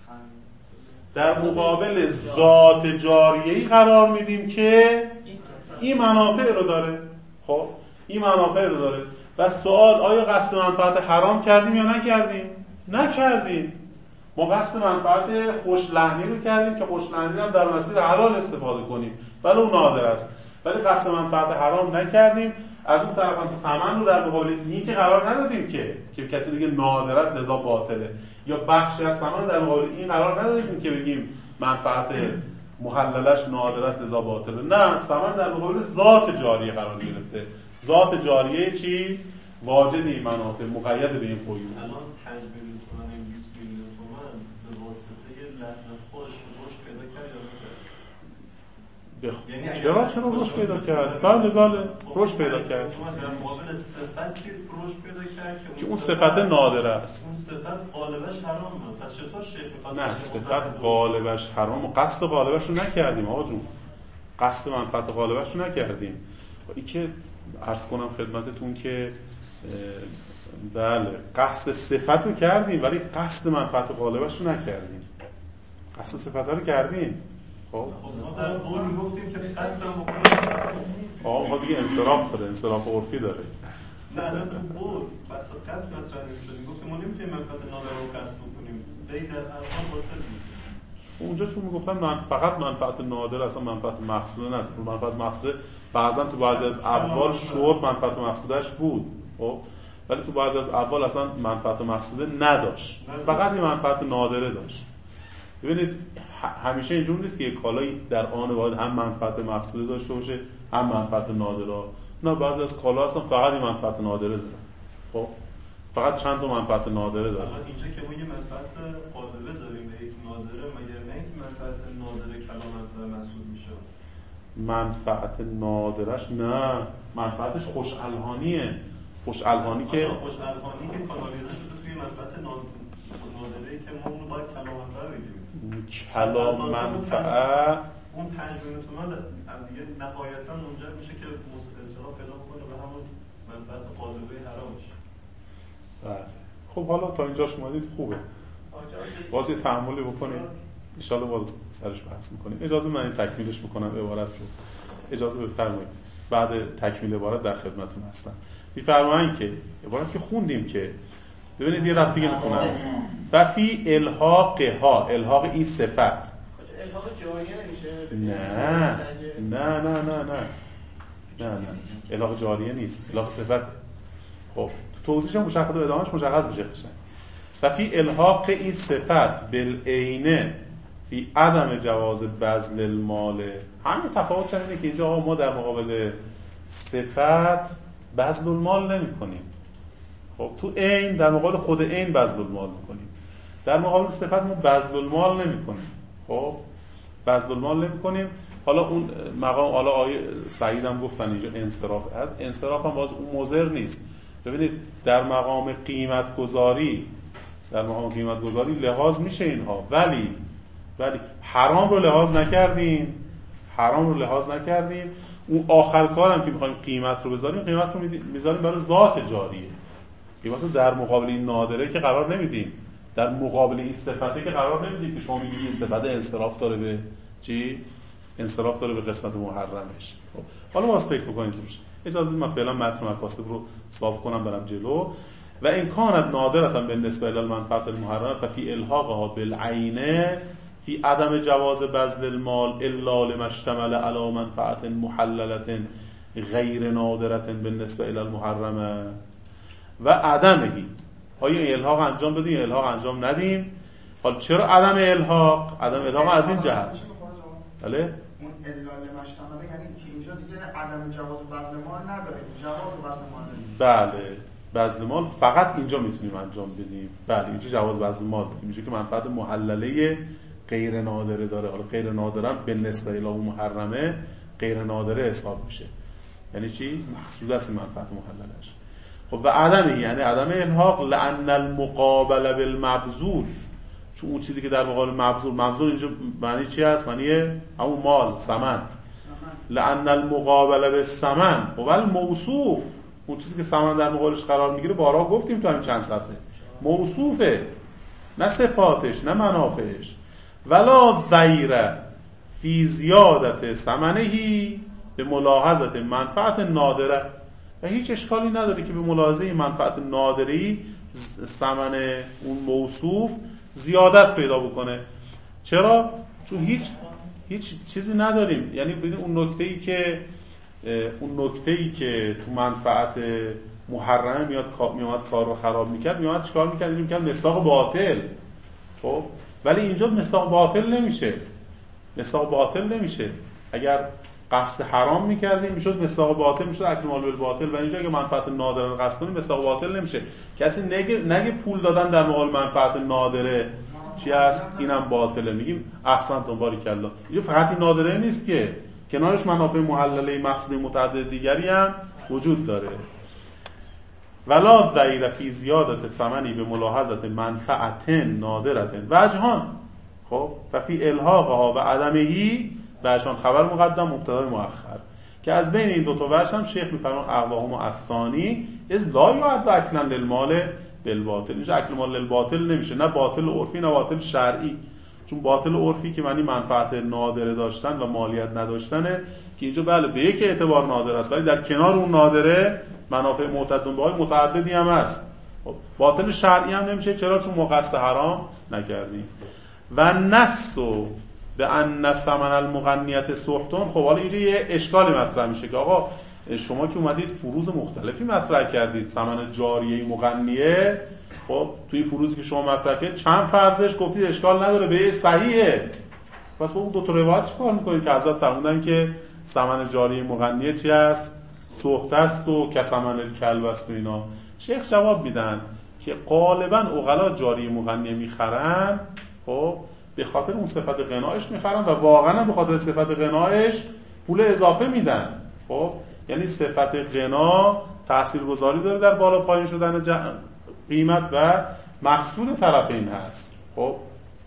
در مقابل ذات جاریه‌ای قرار میدیم که این منافع رو داره. خب این منافع رو داره. و سوال آیا قصد منفعت حرام کردیم یا نکردیم؟ نکردیم. ما قصد منفعت خوش لحنی رو کردیم که خوش لحنی رو در مسیر حلال استفاده کنیم، ولی اون نادر است. ولی قصد منفعت حرام نکردیم. از اون طرف هم ثمن رو در مقابل این که قرار ندادیم که که کسی بگه نادر است لذا باطله، یا بخشی از ثمن در مقابل این قرار ندادیم که بگیم منفعت محللش نادر است لذا باطله. نه، ثمن در مقابل ذات جاریه قرار گرفته. ذات جاریه چی؟ واجدی منافع مقید به این قیود. الان پنج میلیون تومان این بیست میلیون تومان به واسطه لحن خوش رشد پیدا کرد یا بخ... یعنی چرا چرا رشد پیدا کرد؟ بله بله رشد پیدا کرد. در مقابل صفتی رشد پیدا کرد که, که اون صفت نادره است. اون صفت غالبش حرامه. پس چطور شیخ میخواد؟ نه، صفت غالبش حرام و قصد غالبش رو نکردیم آقا جون. قصد منفعت غالبش رو نکردیم. این که عرض کنم خدمتتون که بله قصد صفت رو کردیم ولی قصد منفعت غالبش رو نکردیم. قصد صفت رو کردیم. خب ما در قول میگفتیم که قصدم بکنیم. آقا ما دیگه انصراف داره، انصراف عرفی داره. نه اصلا تو قول بحث قصد مطرح نمی‌شد. میگفتیم ما نمیتونیم منفعت نادره رو قصد بکنیم. بی در الان باطل بود. اونجا چون میگفتن من فقط منفعت نادر، اصلا منفعت مقصوده نداره. منفعت مقصوده بعضا تو بعضی از احوال شورت منفعت مقصودش بود، خب ولی تو بعضی از احوال اصلا منفعت مقصوده نداشت، فقط این منفعت نادره داشت. ببینید همیشه اینجوری نیست که یک کالایی در آن واحد هم منفعت مقصوده داشته باشه هم منفعت نادره. نه، بعضی از کالا اصلا فقط این منفعت نادره داره. خب فقط چند تا منفعت نادره داره. الان اینجا که ما یه منفعت غالبه داریم به یک نادره، مگر نه اینکه منفعت نادره کلام منفعت محسوب میشه؟ منفعت نادرش نه، منفعتش خوش الهانیه. خوش الهانی که خوش الهانی که کانالیزه شده توی منفعت نادره که ما اونو باید کلام منفعت بگیریم. کلام منفعت اون پنج میلیون تومان دیگه نهایتا منجر میشه که اصطلاح پیدا کنه به همون منفعت غالبه حرامش. بله. خب حالا تا اینجا شما دید خوبه. باز یه تأملی بکنیم. ان شاء الله باز سرش بحث میکنیم. اجازه من این تکمیلش بکنم عبارت رو. اجازه بفرمایید. بعد تکمیل عبارت در خدمتتون هستم. میفرمایید که عبارت که خوندیم که ببینید یه دفعه دیگه میکنم. ففی الحاقها، الحاق این صفت. الحاق جاریه نمیشه؟ نه. نه نه نه نه. نه نه. الحاق جاریه نیست. الحاق صفت. خب توضیحش مشخص و ادامهش مشخص بشه قشنگ. ففی الحاق این صفت بالعینه فی عدم جواز بذل المال. همین تفاوت چنینه که اینجا ما در مقابل صفت بذل المال نمی کنیم. خب تو عین در مقابل خود عین بذل المال میکنیم، در مقابل صفت ما بذل المال نمی کنیم. خب بذل المال نمی کنیم. حالا اون مقام، حالا آیه سعید هم گفتن اینجا انصراف، از انصراف هم باز اون مضر نیست. ببینید در مقام قیمت گذاری در مقام قیمت گذاری لحاظ میشه اینها، ولی ولی حرام رو لحاظ نکردیم. حرام رو لحاظ نکردیم. اون آخر کارم که میخوایم قیمت رو بذاریم، قیمت رو میذاریم برای ذات جاریه. قیمت رو در مقابل این نادره که قرار نمیدیم، در مقابل این صفته که قرار نمیدیم که شما میگید این صفت انصراف داره به چی؟ انصراف داره به قسمت محرمش. خب حالا واسه فکر بکنید روش. اجازه بدید من فعلا متن مکاسب رو صاف کنم برم جلو. و این کانت نادرتا بالنسبه الی المنفعه المحرمه ففی الحاقها بالعینه فی عدم جواز بذل المال الا لما اشتمل علی منفعه محلله غیر نادرة بالنسبه الی المحرمه و عدمهی. آیا الحاق انجام بدیم الحاق انجام ندیم؟ حالا چرا عدم الحاق؟ عدم الحاق از این جهت بله اون الا لما اشتمل یعنی که اینجا دیگه عدم جواز بذل مال نداریم، جواز بذل مال داریم. بله بذل مال فقط اینجا میتونیم انجام بدیم. بله اینجا جواز بذل مال داریم، میشه که منفعت محلله غیر نادره داره. حالا غیر نادره به نسبت الی محرمه غیر نادره حساب میشه. یعنی چی؟ مقصود است منفعت محللش. خب و عدم یعنی عدم الحاق لأن المقابله بالمبذول، چون اون چیزی که در مقابل مبذول، مبذول اینجا معنی چی هست؟ معنی همون مال، ثمن. لأن المقابله بالثمن و الموصوف، اون چیزی که ثمن در مقابلش قرار میگیره بارها گفتیم تو همین چند صفحه، موصوفه نه صفاتش نه منافعش. ولا ضیر فی زیادت ثمنهی به ملاحظه منفعت نادره، و هیچ اشکالی نداره که به ملاحظه منفعت نادری ثمن اون موصوف زیادت پیدا بکنه. چرا؟ چون هیچ هیچ چیزی نداریم. یعنی ببین اون نکته‌ای که اون نکته‌ای که تو منفعت محرمه میاد میاد کار رو خراب میکرد، میاد چیکار میکرد؟ میگم مصداق باطل. خب ولی اینجا مصداق باطل نمیشه. مصداق باطل نمیشه. اگر قصد حرام میکردیم میشد مصداق باطل، میشد اکل مال بالباطل. و اینجا اگه منفعت نادره رو قصد کنیم مصداق باطل نمیشه. کسی نگه نگه پول دادن در مقابل منفعت نادره چی هست؟ اینم باطله. میگیم احسنتم باریکالله. اینجا فقط این نادره نیست که کنارش منافع محلله مقصود متعدد دیگری هم وجود داره. ولا ضیر فی زیادت ثمنی به ملاحظه منفعت نادرة وجهان. خب ففی الحاقها و عدمهی وجهان، خبر مقدم مبتدا مؤخر، که از بین این دو تا وجه هم شیخ میفرمان اقواهم الثانی از لا یعد اکلا للمال بالباطل. اینجا اکل مال للباطل نمیشه، نه باطل عرفی نه باطل شرعی. چون باطل عرفی که معنی منفعت نادره داشتن و مالیت نداشتنه، که اینجا بله به یک اعتبار نادره است، ولی در کنار اون نادره منافع معتدون بهای متعددی هم هست. باطل شرعی هم نمیشه. چرا؟ چون ما قصد حرام نکردیم. و نستو به ان ثمن المغنیت سحتون. خب حالا اینجا یه اشکالی مطرح میشه که آقا شما که اومدید فروض مختلفی مطرح کردید، ثمن جاریه مغنیه، خب توی فروضی که شما مطرح کردید چند فرضش گفتید اشکال نداره به صحیحه، پس با اون دو تا روایت چیکار میکنید که حضرت فرمودن که ثمن جاریه مغنیه چی است؟ سحت است و کثمن الکلب است و اینا. شیخ جواب میدن که غالبا عقلا جاریه مغنیه میخرن خب به خاطر اون صفت غنایش میخرن و واقعا به خاطر صفت غنایش پول اضافه میدن. خب یعنی صفت غنا تاثیرگذاری داره در بالا پایین شدن جه... قیمت و مقصود طرفین هست. خب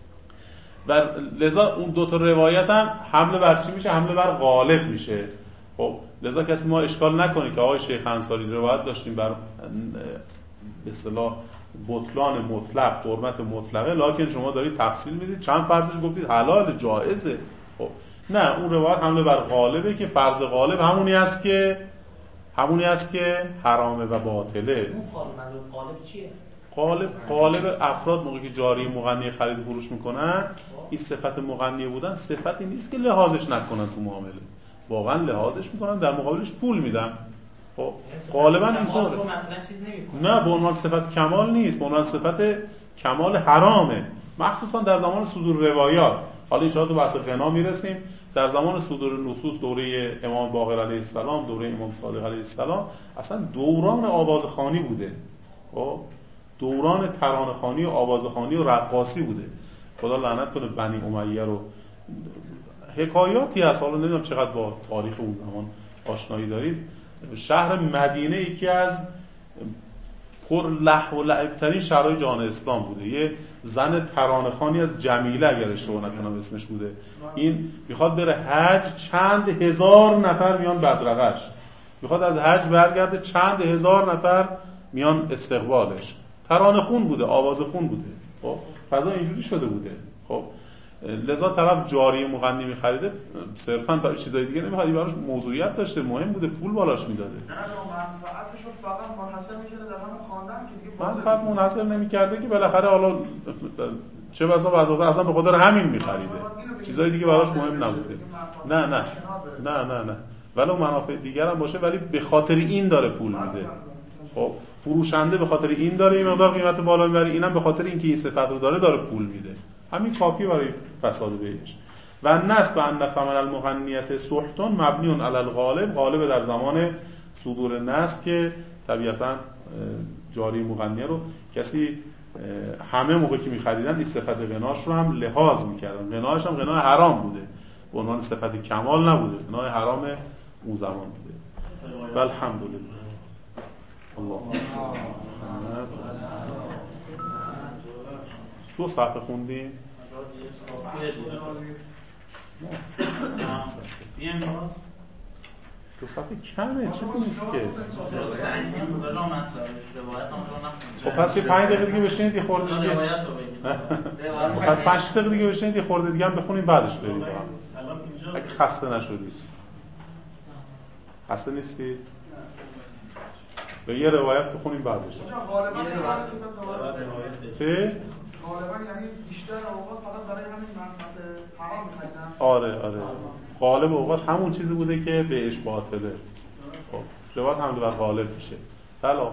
و لذا اون دو تا روایت هم حمله بر چی میشه؟ حمله بر غالب میشه. خب لذا کسی ما اشکال نکنه که آقای شیخ انصاری روایت داشتیم بر به اصطلاح بطلان مطلق، حرمت مطلقه، لکن شما دارید تفصیل میدید چند فرضش گفتید حلال جایزه. خب نه، اون روایت حمله بر غالبه که فرض غالب همونی است که همونی است که حرامه و باطله. اون قالب غالب چیه؟ غالب غالب افراد موقعی که جاری مغنی خرید فروش میکنن، این صفت مغنی بودن صفتی نیست که لحاظش نکنن تو معامله، واقعا لحاظش میکنن، در مقابلش پول میدن. خب غالبا اینطوره. نه به عنوان صفت کمال نیست، به عنوان صفت کمال حرامه، مخصوصا در زمان صدور روایات. حالا ان شاءالله تو بحث غنا میرسیم. در زمان صدور نصوص دوره امام باقر علیه السلام، دوره امام صالح علیه السلام، اصلا دوران آوازخوانی بوده. خب دوران ترانه‌خوانی و آوازخوانی و رقاصی بوده. خدا لعنت کنه بنی امیه رو. حکایاتی هست، حالا نمیدونم چقدر با تاریخ اون زمان آشنایی دارید. شهر مدینه یکی از پر لهو و لعب‌ترین شهرهای جهان اسلام بوده. یه زن ترانه‌خوانی از جمیله اگر اشتباه نکنم اسمش بوده. این میخواد بره حج، چند هزار نفر میان بدرقش. میخواد از حج برگرده، چند هزار نفر میان استقبالش. ترانه‌خوان بوده، آوازخوان بوده. خب فضا اینجوری شده بوده. خب لذا طرف جاری مغنی می‌خریده صرفاً برای چیزای دیگه نمی‌خرید، براش موضوعیت داشته، مهم بوده، پول بالاش میداده. نه منفعتش رو فقط منحصر می‌کرده در همون خواندن که دیگه منفعت منحصر نمی‌کرده که بالاخره حالا چه بسا واسه اصلا به خاطر همین می‌خریده، چیزای دیگه براش مهم نبوده. نه نه نه نه نه ولو منافع دیگر هم باشه ولی به خاطر این داره پول میده. خب فروشنده به خاطر این داره این مقدار قیمت بالا میبره، اینم به خاطر اینکه این صفت رو داره داره پول میده. همین کافیه برای فساد بیعش. و نسب ان ثمن المغنیت سحتون مبنی علی الغالب، غالب در زمان صدور نسب که طبیعتاً جاری مغنیه رو کسی همه موقع که می‌خریدن این صفت غناش رو هم لحاظ می‌کردن. غناش هم غنای حرام بوده، به عنوان صفت کمال نبوده، غنای حرام اون زمان بوده. والحمدلله. الله. دو صفحه خوندیم. دو صفحه کمه، چیزی نیست که. خب پس یه پنج دقیقه دیگه بشینید یه خورده دیگه. خب پس پنج دقیقه دیگه بشینید یه خورده دیگه هم بخونیم بعدش بریم. اگه خسته نشدید. خسته نیستید؟ به یه روایت بخونیم بعدش. چه؟ غالبا یعنی بیشتر اوقات فقط برای همین منفعت حرام می‌خریدن. آره آره. غالب اوقات همون چیزی بوده که بهش باطله. خب روایت هم بر غالب میشه. بلا.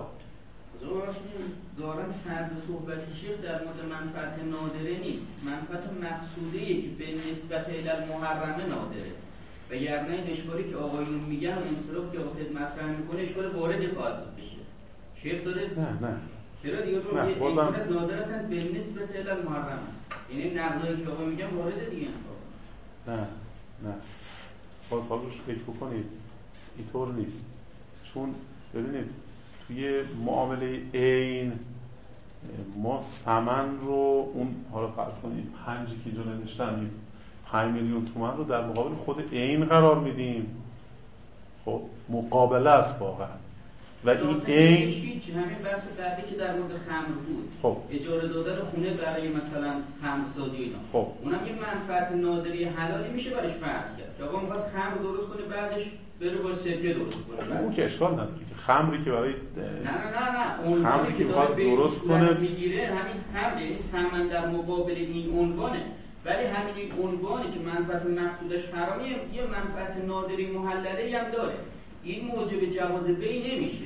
دارن فرض صحبتی شیخ در مورد منفعت نادره نیست. منفعت مقصوده‌ای که به نسبت الی المحرمه نادره. و یعنی اشکالی که آقایون میگن و انصراف که واسه مطرح میکنه اشکال واردی خواهد بشه. شیخ داره نه نه چرا دیگه تو میگه بازم نادرتن به نسبت الی المحرمه. یعنی نقضایی که آقا میگن وارد دیگه نه نه باز حالش فکر بکنید اینطور نیست. چون ببینید توی معامله عین ما ثمن رو اون حالا فرض کنید پنج کیلو نوشتن پنج میلیون تومان رو در مقابل خود عین قرار میدیم. خب مقابله است واقعا و این عین همین بحث بعدی که در مورد خمر بود. خب اجاره دادن خونه برای مثلا خمرسازی اینا. خب اونم یه منفعت نادری حلالی میشه براش فرض کرد. آقا میخواد خمر درست کنه بعدش بره با سرکه درست کنه. اون که اشکال نداره که خمری که برای نه نه نه نه اون خمری که میخواد درست کنه میگیره همین خمر، یعنی ثمن در مقابل این عنوانه. ولی همین این عنوانی که منفعت مقصودش حرامیه یه منفعت نادری محللی هم داره. این موجب جواز بی نمیشه.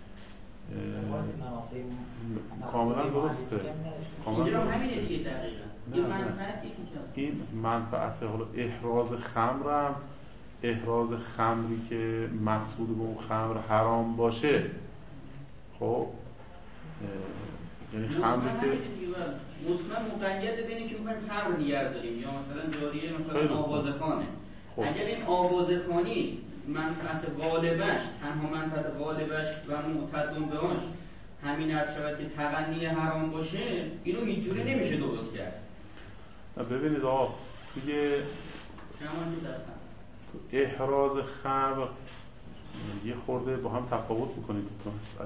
کاملا درسته. اینجا همینه دیگه دقیقاً. یه منفعتی که این منفعت حالا احراز خمر هم احراز خمری که مقصود به اون خمر حرام باشه. خب یعنی خمری که مطمئن مقید بینه که میخوایم خمر نگه داریم یا مثلا جاریه مثلا آوازخانه. خب. اگر این آوازخانی منفعت غالبش تنها منفعت غالبش و معتدون به آنش همین عرض شود که تغنی حرام باشه اینو هیچ جوری نمیشه درست کرد. ببینید آقا توی تو احراز خمر یه خورده با هم تفاوت بکنید تو مسئله.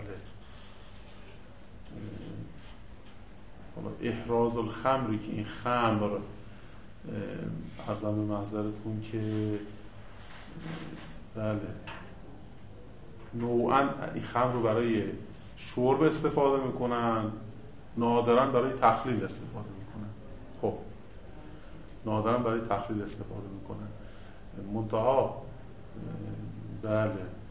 حالا احراز الخمری که این خمر عرضم به محضرتون که بله نوعاً این خمر رو برای شرب استفاده میکنن، نادراً برای تخلیل استفاده میکنن. خب نادراً برای تخلیل استفاده میکنن. منتها بله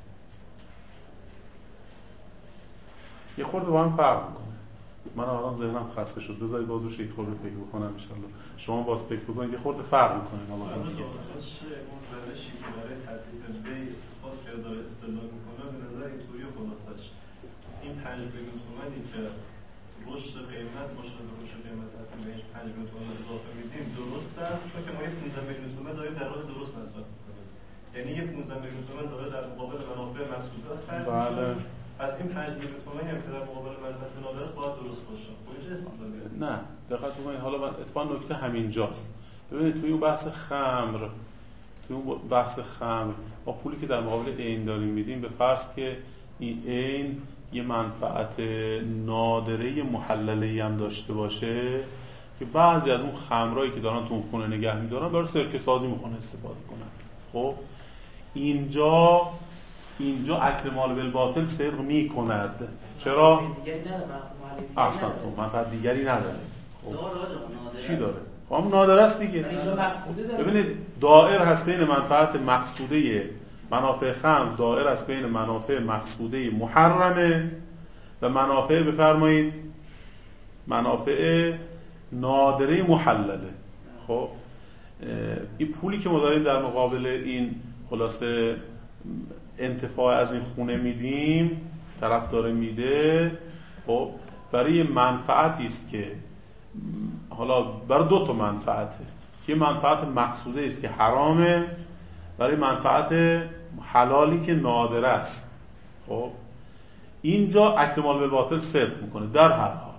یه خورده با هم فرق میکنه. من الان ذهنم خسته شد، بذارید بازو شیخ خورده فکر بکنم ان شاء الله. شما باز فکر بکنید یه خورده فرق میکنه. حالا اون روشی که برای تصحیح بی خاص که داره استدلال میکنه به نظر اینطوری خلاصش این پنج میلیون تومانی که رشد قیمت مشابه رشد قیمت هستیم بهش پنج میلیون تومان اضافه میدیم درست است، چون که ما یه پانزده میلیون تومان داریم در راه درست مصرف میکنیم. یعنی یه پانزده میلیون تومان داره در مقابل منافع مقصوده خرج میشه. از این پنج میلیون تومانی هم که در مقابل منفعت نادر است باید درست باشه. کجا استفاده؟ نه دقت بکنید. حالا من اتفاقا نکته همینجاست. ببینید توی اون بحث خمر توی اون بحث خمر ما پولی که در مقابل عین داریم میدیم به فرض که این عین یه منفعت نادره محللی هم داشته باشه، که بعضی از اون خمرایی که دارن تو اون خونه نگه می‌دارن برای سرکه سازی می‌خوان استفاده کنن. خب اینجا اینجا اکل مال بالباطل صدق می‌کند. چرا؟ اصلا تو منفعت دیگری نداره. خب چی داره؟ خب نادر است دیگه. ببینید دائر هست بین منفعت مقصوده منافع خمر، دائر است بین منافع مقصوده محرمه و منافع بفرمایید منافع نادره محلله. خب این پولی که ما داریم در مقابل این خلاصه انتفاع از این خونه میدیم، طرف داره میده، خب برای منفعتی است که حالا برای دو تا منفعته. یه منفعت مقصوده است که حرامه، برای منفعت حلالی که نادره است. خب اینجا اکل مال بالباطل صدق میکنه در هر حال.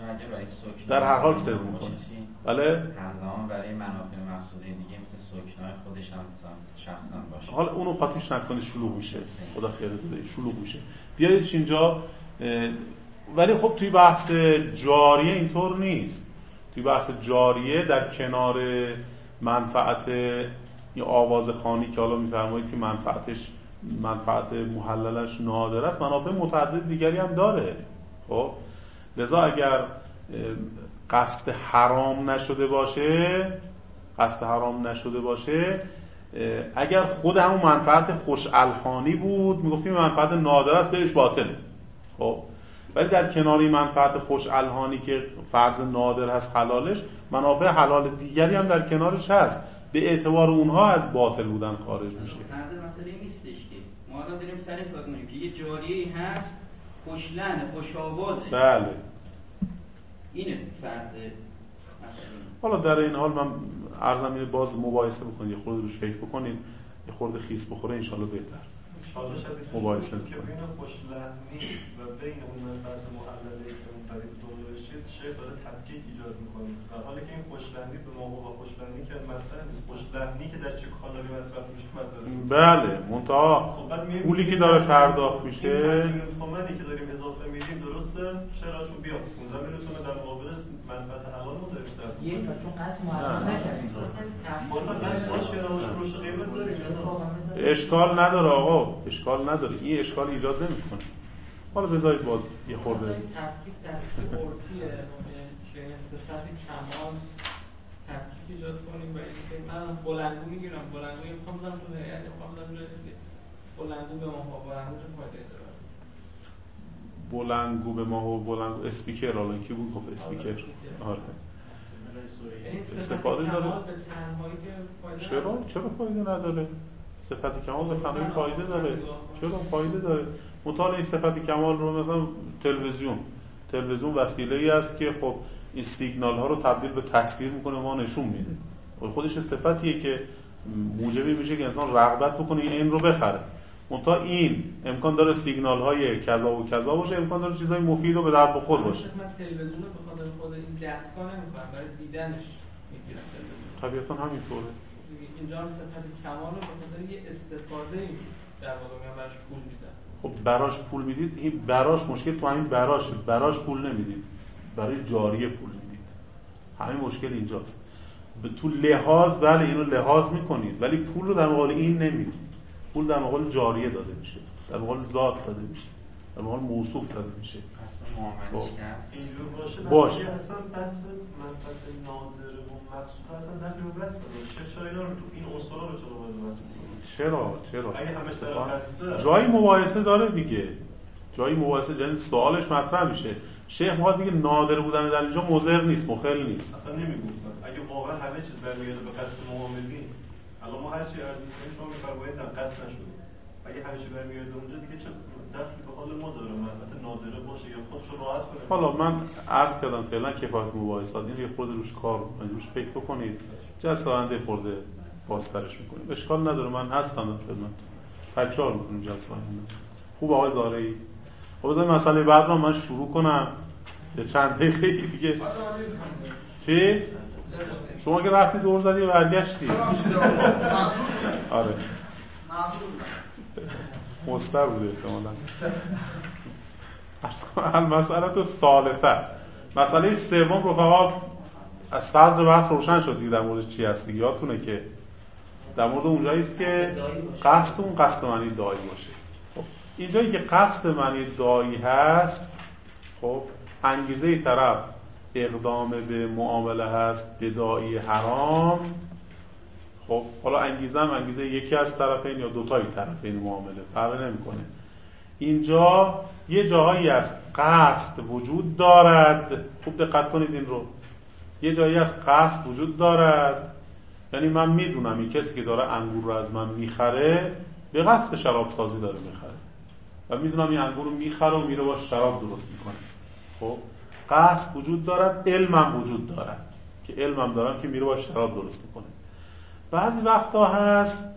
در هر حال صدق میکنه. بله همزمان برای منافع مقصوده دیگه مثل سکنای خودش هم شخصا باشه. حالا اونو خاطیش نکنید شلوغ میشه. خدا خیرت بده شلوغ میشه. بیایید اینجا ولی خب توی بحث جاریه اینطور نیست. توی بحث جاریه در کنار منفعت این آواز خانی که حالا میفرمایید که منفعتش منفعت محللش نادر است، منافع متعدد دیگری هم داره. خب لذا اگر قصد حرام نشده باشه قصد حرام نشده باشه اگر خود همون منفعت خوش الحانی بود میگفتیم منفعت نادر است بهش باطله. خب ولی در کنار این منفعت خوش الحانی که فرض نادر هست حلالش، منافع حلال دیگری هم در کنارش هست، به اعتبار اونها از باطل بودن خارج میشه. فرض مسئله نیستش که ما الان داریم سر صحبت می‌کنیم که یه جاریه هست خوشلن خوش آوازه. بله اینه فرض مسئله. حالا در این حال من عرضم اینه باز مباحثه بکنید، یه خورده روش فکر بکنید، یه خورده خیس بخوره ان شاءالله بهتر. چالش از این مباحثه که بین خوشلحنی و بین اون منفعت محلله که اون طریق دولش شد شیخ داره تفکیک ایجاد میکنه. در حالی که این خوشلحنی به موقع و خوشلحنی که مطرح نیست، خوشلحنی که در چه کانالی مصرف میشه مطرح. بله منتها پولی که داره پرداخت میشه تومانی که داریم اضافه میدیم درسته شراشو بیا پانزده میلیون تومان در مقابل منفعت حلال ما داریم صرف یه تا چون قسم محرم نکردیم مثلا قسم باشه راهش روش قیمت داریم. اشکال نداره آقا، اشکال نداره، این اشکال ایجاد نمیکنه. حالا بذارید باز یه خورده تفکیک در عرفیه که صفت کمال تفکیک ایجاد کنیم و اینکه من بلندگو میگیرم بلندگو میخوام بزنم تو هیئت میخوام بزنم جای دیگه بلندگو به ما بلندگو چه فایده داره؟ بلندگو به ما و بلندگو اسپیکر حالا کی بود گفت اسپیکر. آره استفاده داره. چرا چرا فایده نداره؟ صفت کمال به تنهایی فایده داره. چرا فایده داره؟ مطالعه این صفت کمال رو مثلا تلویزیون تلویزیون وسیله‌ای است که خب این سیگنال ها رو تبدیل به تصویر میکنه ما نشون میده. خودش صفتیه که موجبی میشه که انسان رغبت بکنه این رو بخره. منتها این امکان داره سیگنال های کذا و کذا باشه، امکان داره چیزای مفید رو به درد بخور باشه. من تلویزیون رو به خاطر خود این دستگاه نمیخوام برای دیدنش میگیرم تلویزیون. طبیعتاً همینطوره. اینجا صفت کمال رو به خاطر یه استفاده در واقع میان براش پول میدن. خب براش پول میدید، این براش مشکل تو همین براشه. براش پول نمیدید، برای جاریه پول میدید. همین مشکل اینجاست. به تو لحاظ بله اینو لحاظ میکنید ولی پول رو در مقابل این نمیدید. پول در مقابل جاریه داده میشه، در مقابل ذات داده میشه، در مقابل موصوف داده میشه. اصلا معاملش که هست اینجور باشه باشه اصلا بحث منفعت نادره و مقصود اصلا دخلی به بحث نداره. چرا اینا رو تو این اصولا رو چرا باید بحث می‌کنید؟ چرا چرا اگه همش سر قصده جایی مباحثه داره دیگه، جایی مباحثه جایی سوالش مطرح میشه. شیخ میخواد بگه نادر بودن در اینجا مضر نیست، مخل نیست. اصلا نمیگفتن اگه واقعا همه چیز برمیگرده به قصد معاملی، الان ما هر چی عرض می‌کنیم شما می‌فرمایید در قصد نشده. اگه همه چی برمیگرده اونجا دیگه چه دخلی به حال ما داره؟ منفعت نادره باشه یا خودشو راحت کنه. حالا من عرض کردم فعلا کفایت مباحثات این رو یه خورده روش کار بکنید، روش فکر بکنید. جلسه آینده خورده بازترش می‌کنیم. اشکال نداره، من هستم در خدمت. تکرار می‌کنیم جلسه آینده. خوب آقای زارعی. خب بذار مسئله بعد رو من شروع کنم. یه چند دقیقه دیگه. چی؟ شما که رفتی دور زدی برگشتی. آره. مستر بوده احتمالاً. عرض کنم مسئله تو ثالثه. مسئله سوم رفقا از صدر بحث روشن شد دیگه در مورد چی هست دیگه. یادتونه که در مورد اونجایی است که قصد اون قصد معنی دایی باشه. خب اینجایی که قصد معنی دایی هست، خب انگیزه طرف اقدام به معامله هست به دایی حرام. خب حالا انگیزه هم انگیزه یکی از طرفین یا دوتای طرفین معامله فرق نمیکنه. اینجا یه جاهایی است قصد وجود دارد، خوب دقت کنید این رو، یه جایی است قصد وجود دارد، یعنی من میدونم این کسی که داره انگور رو از من میخره به قصد شراب سازی داره میخره و میدونم این انگور رو میخره و میره با شراب درست میکنه. خب قصد وجود دارد، علمم وجود دارد که علمم دارم که میره با شراب درست میکنه. بعضی وقتا هست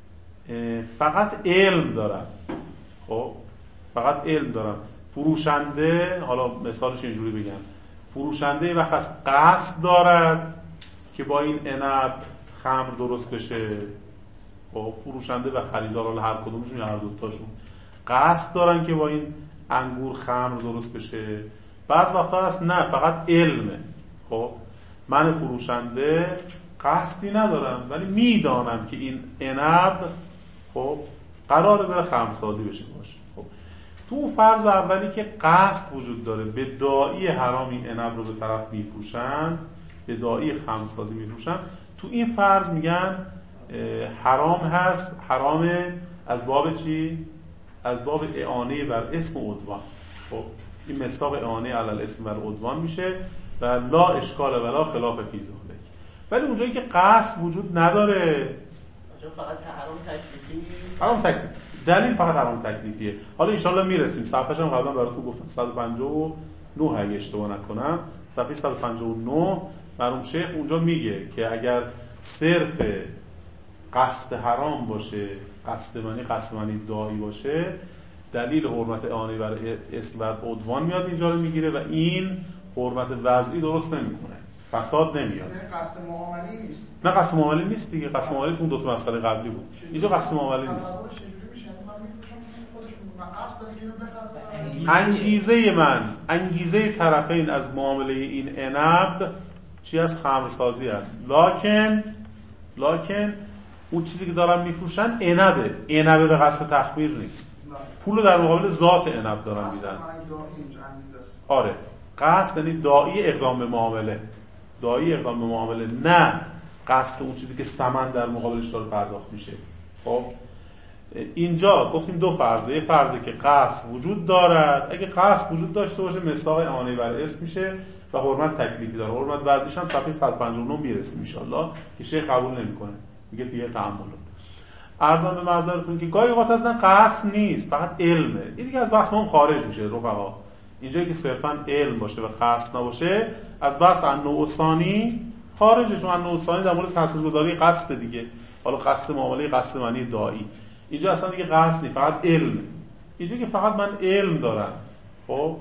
فقط علم دارم، خب فقط علم دارم. فروشنده، حالا مثالش اینجوری بگم، فروشنده وقت از قصد دارد که با این عنب خمر درست بشه. خب فروشنده و خریدار، حالا هر کدومشون یا هر دوتاشون قصد دارن که با این انگور خمر درست بشه. بعض وقتا هست نه فقط علمه. خب من فروشنده قصدی ندارم ولی میدانم که این عنب خب قراره بره خمرسازی بشه باشه. خب تو فرض اولی که قصد وجود داره به داعی حرام این عنب رو به طرف میفروشن، به داعی خمرسازی میفروشن، تو این فرض میگن حرام هست. حرام از باب چی؟ از باب اعانه بر اسم و عدوان. خب این مصداق اعانه علی الاسم بر عدوان میشه و لا اشکال ولا خلاف فی ذلک. ولی اونجایی که قصد وجود نداره، فقط حرام تکلیفی، حرام تکلیفی، دلیل فقط حرام تکلیفیه. حالا ان شاءالله میرسیم. صفحه‌ش هم قبلا براتون گفتم صد و پنجاه و نه اگه اشتباه نکنم، صفحه صد و پنجاه و نه مرحوم شیخ اونجا میگه که اگر صرف قصد حرام باشه، قصد معنی قصد معنی داعی باشه، دلیل حرمت اعانه بر اسم بر عدوان میاد اینجا رو میگیره و این حرمت وضعی درست نمیکنه، فساد نمیاد. یعنی قصد معاملی نیست. نه قصد معاملی نیست دیگه. قصد معاملی اون دو تا مسئله قبلی بود. اینجا قصد معاملی نیست. انگیزه من، انگیزه طرفین از معامله این عنب چی از خمرسازی است. لکن لکن اون چیزی که دارن میفروشن عنبه. عنبه به قصد تخمیر نیست. پولو در مقابل ذات عنب دارن میدن. آره قصد یعنی داعی اقدام به معامله، داعی اقدام به معامله، نه قصد اون چیزی که ثمن در مقابلش داره پرداخت میشه. خب اینجا گفتیم دو فرضه. یه فرضه که قصد وجود دارد، اگه قصد وجود داشته باشه مصداق اعانه بر اسم میشه و حرمت تکلیفی داره. حرمت وضعیش هم صفحه صد و پنجاه و نه میرسیم ان شاء الله که شیخ قبول نمیکنه، میگه دیگه تأمل. عرضم به معذرتون که گاهی اوقات اصلا قصد نیست، فقط علمه. این دیگه از بحث ما خارج میشه رفقا. اینجایی که صرفا علم باشه و قصد نباشه از بحث النوع ثانی خارجه، چون النوع ثانی در مورد تاثیرگذاری قصد دیگه. حالا قصد معامله، قصد معنی داعی، اینجا اصلا دیگه قصد نیست، فقط علم. اینجا که فقط من علم دارم خب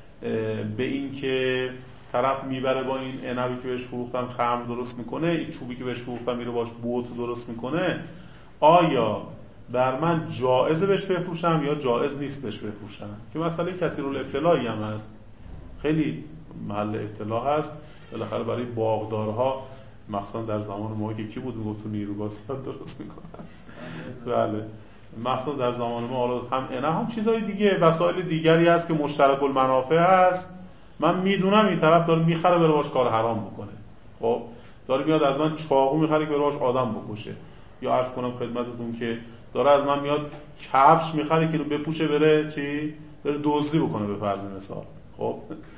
به این که طرف میبره با این عنبی که بهش فروختم خمر درست میکنه، این چوبی که بهش فروختم میره باش بوت درست میکنه، آیا بر من جائزه بهش بفروشم یا جائز نیست بهش بفروشم؟ که مسئله کثیرالابتلاعی هم هست، خیلی محل ابتلا هست. بالاخره برای باغدارها مخصوصا در زمان ما که کی بود میگفت تو نیروگازیات درست میکنن، بله مخصوصا در زمان ما حالا هم اینا هم چیزای دیگه، وسایل دیگری هست که مشترک المنافع هست. من میدونم این طرف داره میخره بره باش کار حرام بکنه، خب داره میاد از من چاقو میخره که بره باش آدم بکشه، یا عرض کنم خدمتتون که داره از من میاد کفش میخره که اینو بپوشه بره چی بره دزدی بکنه به فرض مثال. خب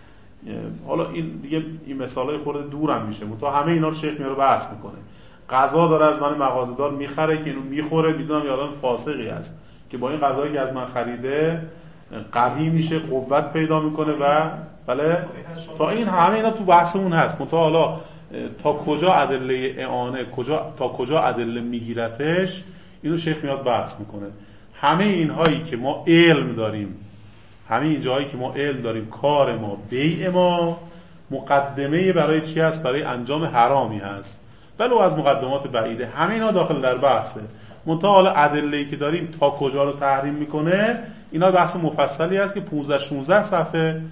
حالا این دیگه این مثالای خورده دورم میشه، منتها همه اینا رو شیخ میاره بحث میکنه. غذا داره از من مغازه‌دار میخره که اینو میخوره، میدونم یه آدم فاسقی هست که با این غذایی که از من خریده قوی میشه، قوت پیدا میکنه و بله تا این همه اینا تو بحثمون هست. منتها حالا تا کجا ادله اعانه، کجا تا کجا ادله میگیرتش، اینو شیخ میاد بحث میکنه. همه اینهایی که ما علم داریم، همه این جایی که ما علم داریم، کار ما، بیع ما مقدمه برای چی هست؟ برای انجام حرامی هست، ولو از مقدمات بعیده. همه اینا داخل در بحثه. منتها حالا ادله‌ای که داریم تا کجا رو تحریم میکنه، اینا بحث مفصلی هست که پانزده شانزده صفحه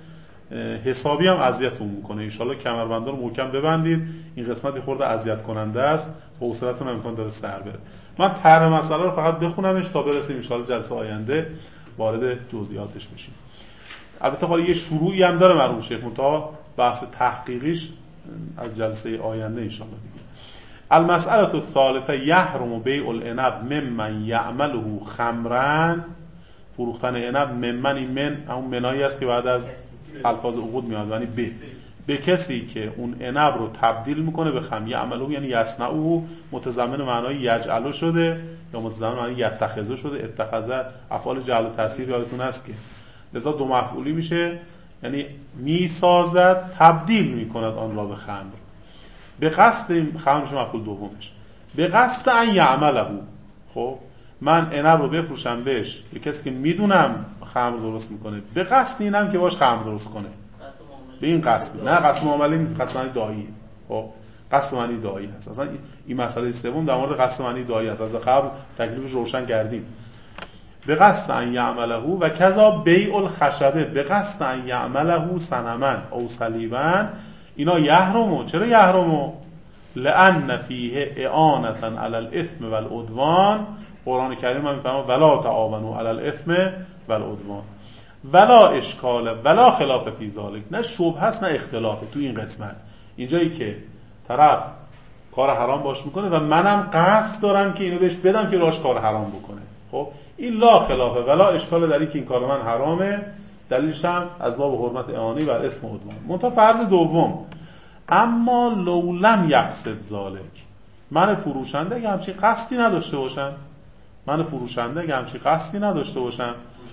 حسابی هم اذیتتون میکنه. ان شاءالله کمربندا رو محکم ببندید، این قسمت خورده اذیت کننده است، حوصله‌تون امکان داره سر بره. من طرح مسئله رو فقط بخونمش تا برسیم ان شاءالله جلسه آینده وارد جزئیاتش بشیم. البته حالا یه شروعی هم داره مرحوم شیخ، منتها بحث تحقیقیش از جلسه آینده ان شاءالله دیگه. المسألة الثالثه یحرم بیع العنب ممن یعمله خمرا، فروختن عنب ممن، من همون منایی است که بعد از الفاظ عقود میاد، یعنی به به کسی که اون عنب رو تبدیل میکنه به خمر. یعمله یعنی یصنعه، متضمن معنای یجعله شده یا متضمن معنای یتخذه شده. اتخذه افعال جعل و تاثیر یادتون هست که لذا دو مفعولی میشه، یعنی میسازد، تبدیل میکند آن را به خمر. به قصد خمر میشه مفعول دومش. به قصد ان یعمله، خب من عنب رو بفروشم بهش به کسی که میدونم خمر درست میکنه، به قصد اینم که باش خمر درست کنه، به این قصد. نه قصد معامله نیست، قصد معنی دایی. خب قصد معنی دایی هست. اصلا این مسئله سوم در مورد قصد معنی دایی هست، از قبل تکلیفش روشن کردیم. به قصد ان یعمله و کذا بیع الخشبه به قصد ان یعمله صنما او صلیبا، اینا یحرمو. چرا یحرمو؟ لأن فیه اعانة علی الاثم والعدوان. قرآن کریم هم میفهمه ولا تعاونوا علی الاثم والعدوان ولا اشکال ولا خلاف فی ذلک. نه شبهه است نه اختلافه تو این قسمت. اینجایی که طرف کار حرام باش میکنه و منم قصد دارم که اینو بهش بدم که راش کار حرام بکنه، خب این لا خلافه ولا اشکال در این که این کار من حرامه. دلیلش هم از باب حرمت اعانه بر اسم عدوان. منتها فرض دوم، اما لو لم یقصد ذلک، من فروشنده اگه همچین قصدی نداشته باشم، من فروشنده اگه همچین قصدی نداشته باشم،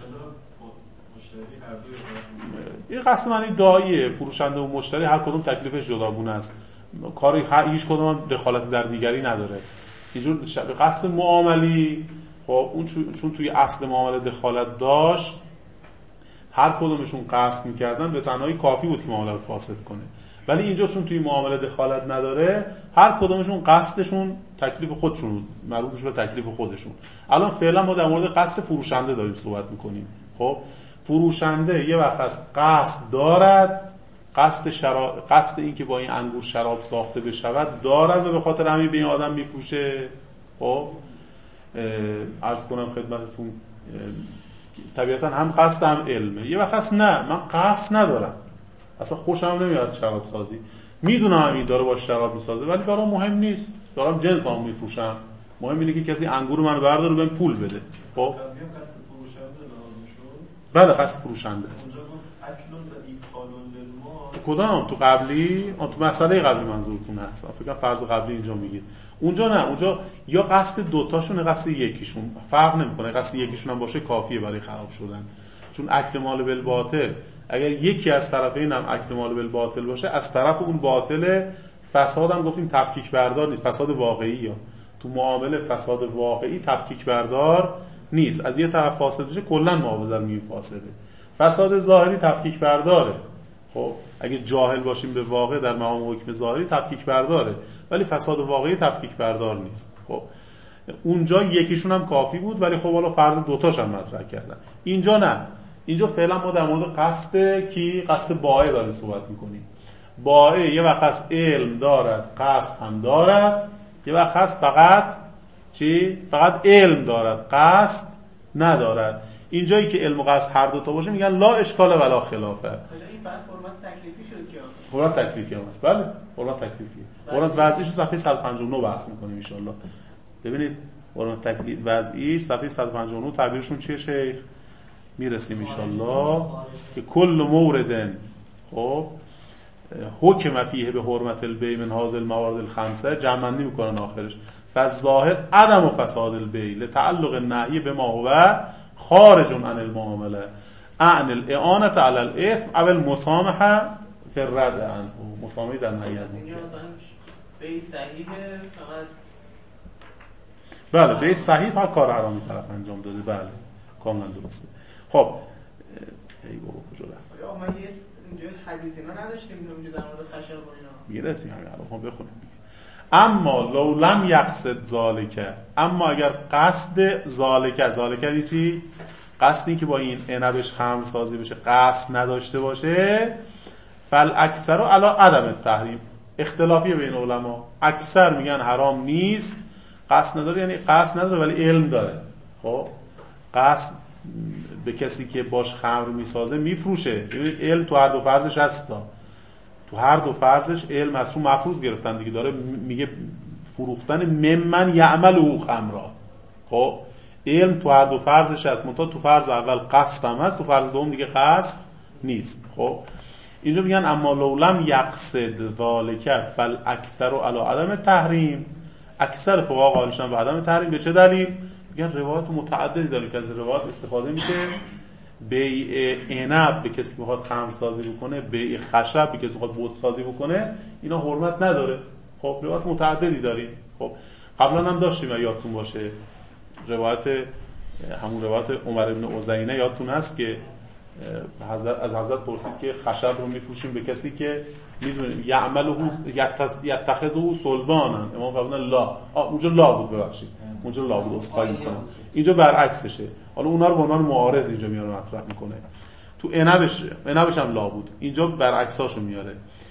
این قصد معنی داییه. فروشنده و مشتری هر کدوم تکلیفش جداگونه است، کاری هیچ کدوم دخالت در دیگری نداره. اینجور به قصد معاملی، خب اون چون توی اصل معامله دخالت داشت، هر کدومشون قصد میکردن به تنهایی کافی بود که معامله رو فاسد کنه. ولی اینجا چون توی معامله دخالت نداره، هر کدومشون قصدشون تکلیف خودشون، مربوطش به تکلیف خودشون. الان فعلا ما در مورد قصد فروشنده داریم صحبت میکنیم. خب فروشنده یه وقت قصد دارد، قصد شراب، قصد این که با این انگور شراب ساخته بشود دارد و به خاطر همین به این آدم میفروشه. خب عرض کنم خدمتتون طبیعتا هم قصد هم علمه. یه وقت نه، من قصد ندارم، اصلا خوشم نمیاد از شراب سازی، میدونم همین داره با شراب میسازه ولی برام مهم نیست، دارم جنس هم میفروشم، مهم اینه که کسی انگور منو برداره بهم پول بده. خب بله قصد فروشنده است. کدام تو قبلی؟ آن تو مسئله قبلی منظورتون هست. فکر کنم فرض قبلی اینجا میگید. اونجا نه، اونجا یا قصد دوتاشون قصد یکیشون، فرق نمیکنه، قصد یکیشون هم باشه کافیه برای خراب شدن. چون اکل مال بالباطل، اگر یکی از طرفین هم اکل مال بالباطل باشه، از طرف اون باطل فساد هم گفتیم تفکیک بردار نیست، فساد واقعی. یا تو معامله فساد واقعی تفکیک بردار نیست، از یه طرف فاسد بشه کلا معاوضه رو میگیم فاسده. فساد ظاهری تفکیک برداره. خب اگه جاهل باشیم به واقع در مقام حکم ظاهری تفکیک برداره، ولی فساد واقعی تفکیک بردار نیست. خب اونجا یکیشون هم کافی بود، ولی خب حالا فرض دوتاش هم مطرح کردن. اینجا نه، اینجا فعلا ما در مورد قصد کی، قصد بائع داریم صحبت میکنیم. بائع یه وقت هست علم دارد قصد هم دارد، یه وقت هست فقط چی؟ فقط علم دارد قصد ندارد. اینجایی که علم و قصد هر دو تا باشه میگن لا اشکال ولا خلافه. این بعد حرمت تکلیفی شد که حرمت تکلیفی هم هست. بله حرمت تکلیفی. حرمت وضعیش صفحه صد و پنجاه و نه بحث میکنیم ان شاء الله. ببینید حرمت تکلیف وضعیش صفحه صد و پنجاه و نه تعبیرشون چیه شیخ؟ میرسیم ان شاء الله که کل مورد خب حکم فیه به حرمت البیع من هذه الموارد الخمسه جمع‌بندی میکنن آخرش. فالظاهر عدم فساد البیع لتعلق النهی بما هو خارج عن المعامله عن الاعانه علی الاثم او المسامحه فی الرد عنه. مسامحه در نهی از این بیع صحیح فقط بله بیع صحیح فقط کار حرامی طرف انجام داده. بله کاملا درسته. خب ای بابا کجا رفت؟ آقا ما یه اینجا حدیثی ما نداشتیم اونجا در مورد خشب و اینا میرسیم همین الان ما بخونیم دیگه. اما لو لم یقصد ذالک، اما اگر قصد ذالک، ذالک یعنی چی؟ قصدی که با این عنبش خمر سازی بشه قصد نداشته باشه، فل اکثر علی عدم التحریم. اختلافی بین علما، اکثر میگن حرام نیست. قصد نداره یعنی قصد نداره ولی علم داره. خب قصد به کسی که باش خمر میسازه میفروشه، علم تو هر دو فرضش هست. تو هر دو فرضش علم از رو مفروض گرفتن دیگه، داره میگه فروختن ممن یعمل او خمرا. خب علم تو هر دو فرضش هست، منتها تو فرض اول قصد هم هست، تو فرض دوم دیگه قصد نیست. خب اینجا میگن اما لولم یقصد ذالک فل اکثر علی عدم تحریم. اکثر فقها قائلشن به عدم تحریم. به چه دلیل؟ میگن روایات متعددی داره که از روایات استفاده میشه. بیع عنب به کسی که میخواد خمر سازی بکنه، بیع خشب به کسی که میخواد بت سازی بکنه، اینا حرمت نداره. خب روایات متعددی داریم. خب قبلا هم داشتیم یادتون باشه روایت همون روایت عمر بن عزینه یادتون هست که حضرت از حضرت پرسید که خشب رو میفروشیم به کسی که میدونیم یعمله یتخذه صلبانا. امام فرمودن لا. اونجا لا بود، ببخشید اونجا لا بود، اصلاح میکنه. اینجا برعکسشه. حالا اونا رو به عنوان معارض اینجا میاره مطرح میکنه. تو عنبش عنبش هم لا بود، اینجا برعکساشو میاره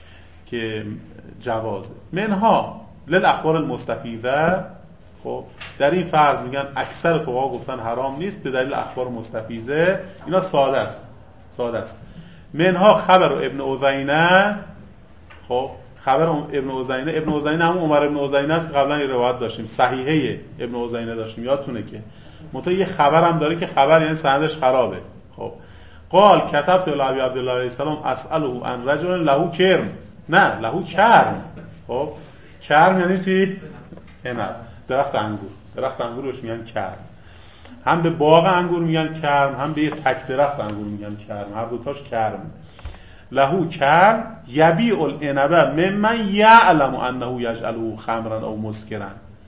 که جوازه. منها للاخبار المستفیضه. خب در این فرض میگن اکثر فقها گفتن حرام نیست به دلیل اخبار مستفیضه. اینا ساده است، ساده است. منها خبر ابن عزینه. خب خبر ابن عزینه، ابن عزینه همون عمر ابن عزینه است که قبلا یه روایت داشتیم، صحیحه ابن عزینه داشتیم یادتونه که منتها یه خبر هم داره که خبر یعنی سندش خرابه. خب قال كتبت الى ابي عبد الله علیه السلام اساله عن رجل له کرم. نه له کرم. خب کرم یعنی چی؟ عنب، درخت انگور. درخت انگور روش میگن کرم. هم به باغ انگور میگن کرم، هم به یه تک درخت انگور میگن کرم. هر دو تاش کرم. لهو کرم یبیع العنب ممن یعلم انه یجعله خمرا او مسکرا.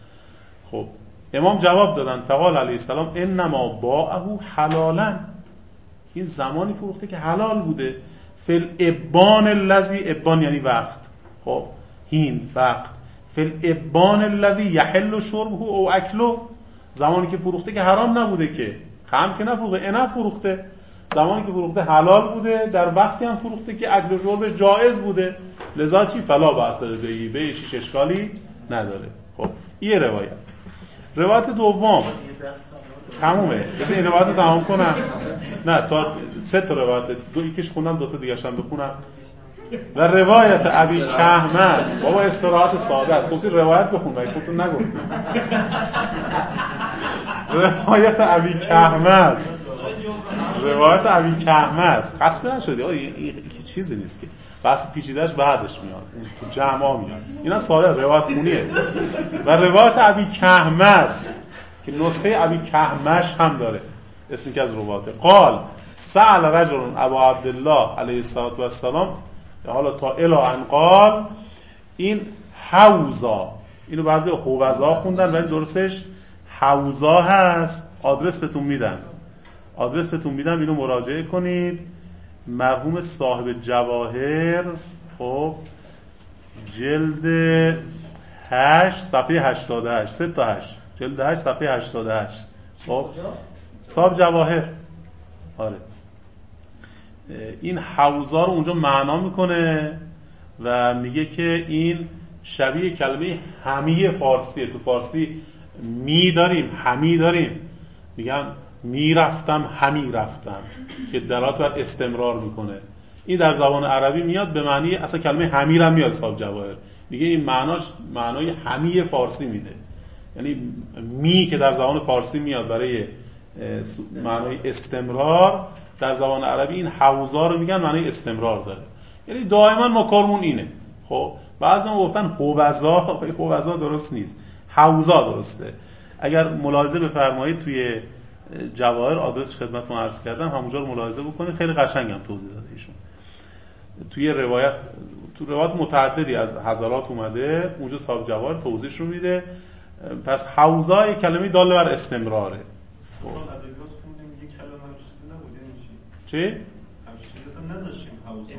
خب امام جواب دادن فقال علیه السلام انما باعه حلالا. این زمانی فروخته که حلال بوده. فل ابان الذی، ابان یعنی وقت، خب هین وقت. فل ابان الذی یحل شربه او اکله. زمانی که فروخته که حرام نبوده، که خمر که نفروخته، عنب فروخته. زمانی که فروخته حلال بوده، در وقتی هم فروخته که اکل و شربش جایز بوده. لذا چی؟ فلا بأس به به شیش اشکالی نداره. خب این روایت. روایت دوم تمومه. بس این روایت تمام کنم. نه تا سه تا روایت، دو یکیش خوندم، دو تا دیگه هم بخونم. و روایت ابی کهمس. بابا استراحت ساده است. گفتی روایت بخون، ولی خودتون نگفتی. روایت ابی کهمس. روایت ابی کهمس. قصد نشدی آقا این چیزی نیست که بس پیچیده‌اش بعدش میاد، تو جمع میاد. اینا ساده روایت خونیه. و روایت ابی کهمس که نسخه ابی کهمش هم داره، اسمی که از روایت. قال سأل رجل ابا عبدالله علیه السلام، حالا تا الی ان قال. این حوزا، اینو بعضی حوزا خوندن ولی درستش حوزا هست. آدرس بهتون میدم، آدرس بهتون میدم، اینو مراجعه کنید. مرحوم صاحب جواهر، خب جلد هشت صفحه هشتاد و هشت، سه تا هشت، جلد هشت صفحه هشتاد و هشت. خب صاحب جواهر، آره این حوزا رو اونجا معنا میکنه و میگه که این شبیه کلمه همی فارسیه. تو فارسی می داریم، همی داریم، میگم میرفتم، همی رفتم، که دلالت بر استمرار میکنه. این در زبان عربی میاد به معنی اصلا کلمه همی هم میاد. صاحب جواهر میگه این معناش معنای همی فارسی میده، یعنی می که در زبان فارسی میاد برای معنای استمرار، در زبان عربی این حوزا رو میگن معنای استمرار داره. یعنی دائما ما کارمون اینه. خب بعضی ما گفتن حوزا، حوزا درست نیست، حوزا درسته. اگر ملاحظه بفرمایید توی جواهر آدرس خدمتتون عرض کردم، همونجا رو ملاحظه بکنید، خیلی قشنگم توضیح داده ایشون. توی روایت، تو روایت متعددی از حضرات اومده، اونجا صاحب جواهر توضیحش رو میده. پس حوزا کلمه داله بر استمراره. سال ادبیات خوندیم یه کلمه هم چیزی نبوده میشه. چی؟ همچین چیزی هم نداشتیم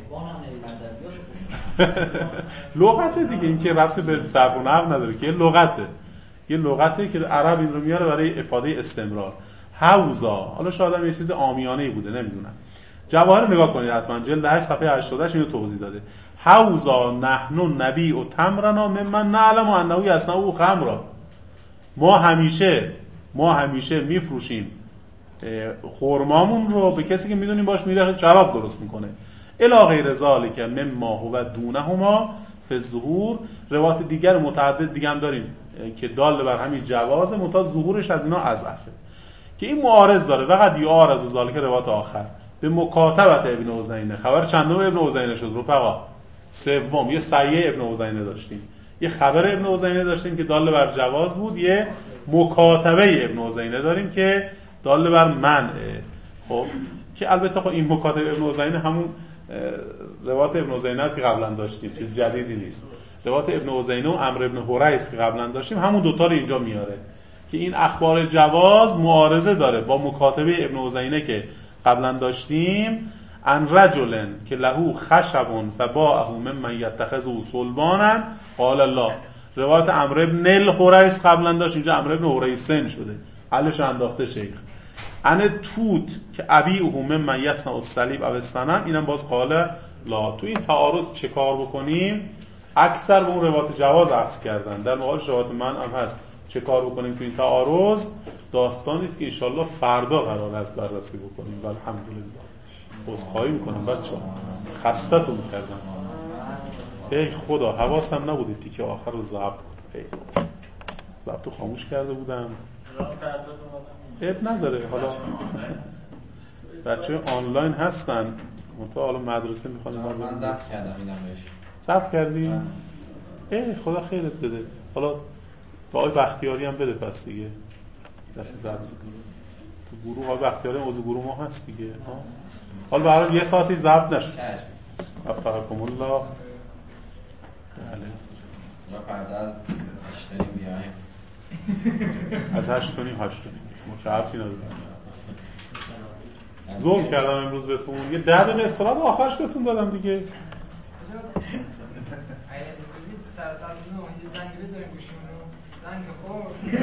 حوزا. لغت دیگه، این که ربطی به صرف و نحو نداره، که یه لغته. یه لغته که عرب این رو میاره برای افاده استمرار. حوزا، حالا شاید هم یه چیز عامیانه‌ای بوده نمیدونم، جواهر نگاه کنید حتما جلد هشت صفحه هشتاد و هشت اینو توضیح داده. حوزا نحن نبی و تمرنا ممن نعلم انه یصنع خمرا، ما همیشه ما همیشه میفروشیم خرمامون رو به کسی که میدونیم باش میره شراب درست میکنه. الی غیر ذالک مما هو دونهما فی الظهور. روایت دیگر متعدد دیگه هم داریم که دال بر همین جواز، منتها ظهورش از اینا اضعفه که این معارض داره. وقد یعارض ذالک روایت آخر به مکاتبت ابن عزینه. خبر چندم ابن عزینه شد رفقا؟ سوم. یه صحیح ابن عزینه داشتیم، یه خبر ابن عزینه داشتیم که دال بر جواز بود، یه مکاتبه ابن عزینه داریم که دال بر منعه. خب که البته خب این مکاتبه ابن عزینه همون روایت ابن عزینه است که قبلا داشتیم، چیز جدیدی نیست. روایت ابن عزینه و عمرو ابن حریث که قبلا داشتیم همون دوتا رو اینجا میاره که این اخبار جواز معارضه داره با مکاتبه ابن عزینه که قبلا داشتیم. ان رجلن که له خشب فباعه ممن یتخذه صلبانا قال الله. روایت عمرو ابن الحریث قبلا داشت، اینجا عمرو ابن حریثن شده، حلش انداخته شیخ. ان توت که ابیه ممن یصنع الصلیب او الصنم، اینم باز قال لا. تو این تعارض چه کار بکنیم؟ اکثر به اون روایت جواز عکس کردن، در مقابل روایت من هم هست چه کار بکنیم تو این تعارض. داستانی است که ان شاء الله فردا قرار است بررسی بکنیم. الحمدلله. عذرخواهی میکنم بچه‌ها خسته‌تون کردم. ای خدا حواسم نبود تیکه آخر رو ضبط کنم. ای ضبطو خاموش کرده بودم. عیب نداره، حالا بچه آنلاین هستن منتها حالا مدرسه میخوان من ضبط کردم اینم بهش. ضبط کردی؟ ای خدا خیرت بده. حالا با آقای بختیاری هم بده پس دیگه. دست ضبط تو گروه آقای بختیاری عضو گروه ما هست دیگه. ها حالا برای یه ساعتی ضبط نشد. افقکم الله. بله. یا فردا از هشتونیم بیایم. از هشتونیم هشتونیم. ما که حرفی نداریم. ظلم کردم امروز بهتون. یه ده دقیقه استراحت آخرش بهتون دادم دیگه. اگه دیدید سر سر رو یه زنگ بذاریم گوشیمونو. زنگ خورد.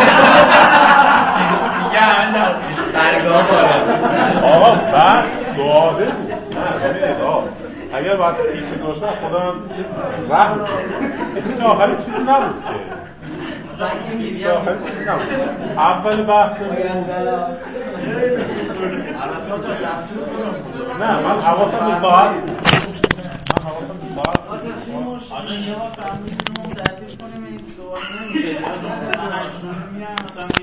دیگه همین برگاه بالا. آقا بس سواله بود. نه ببینید آقا اگر بس پیچی داشتم خدا هم چیز رحم این آخری چیزی نبود که زنگ میزیم آخری چیزی نبود. اول بحث نبود. نه من حواسم به ساعت من حواسم به ساعت آقا یه وقت فهمیدیم اون تعطیل کنیم این دوباره نمیشه.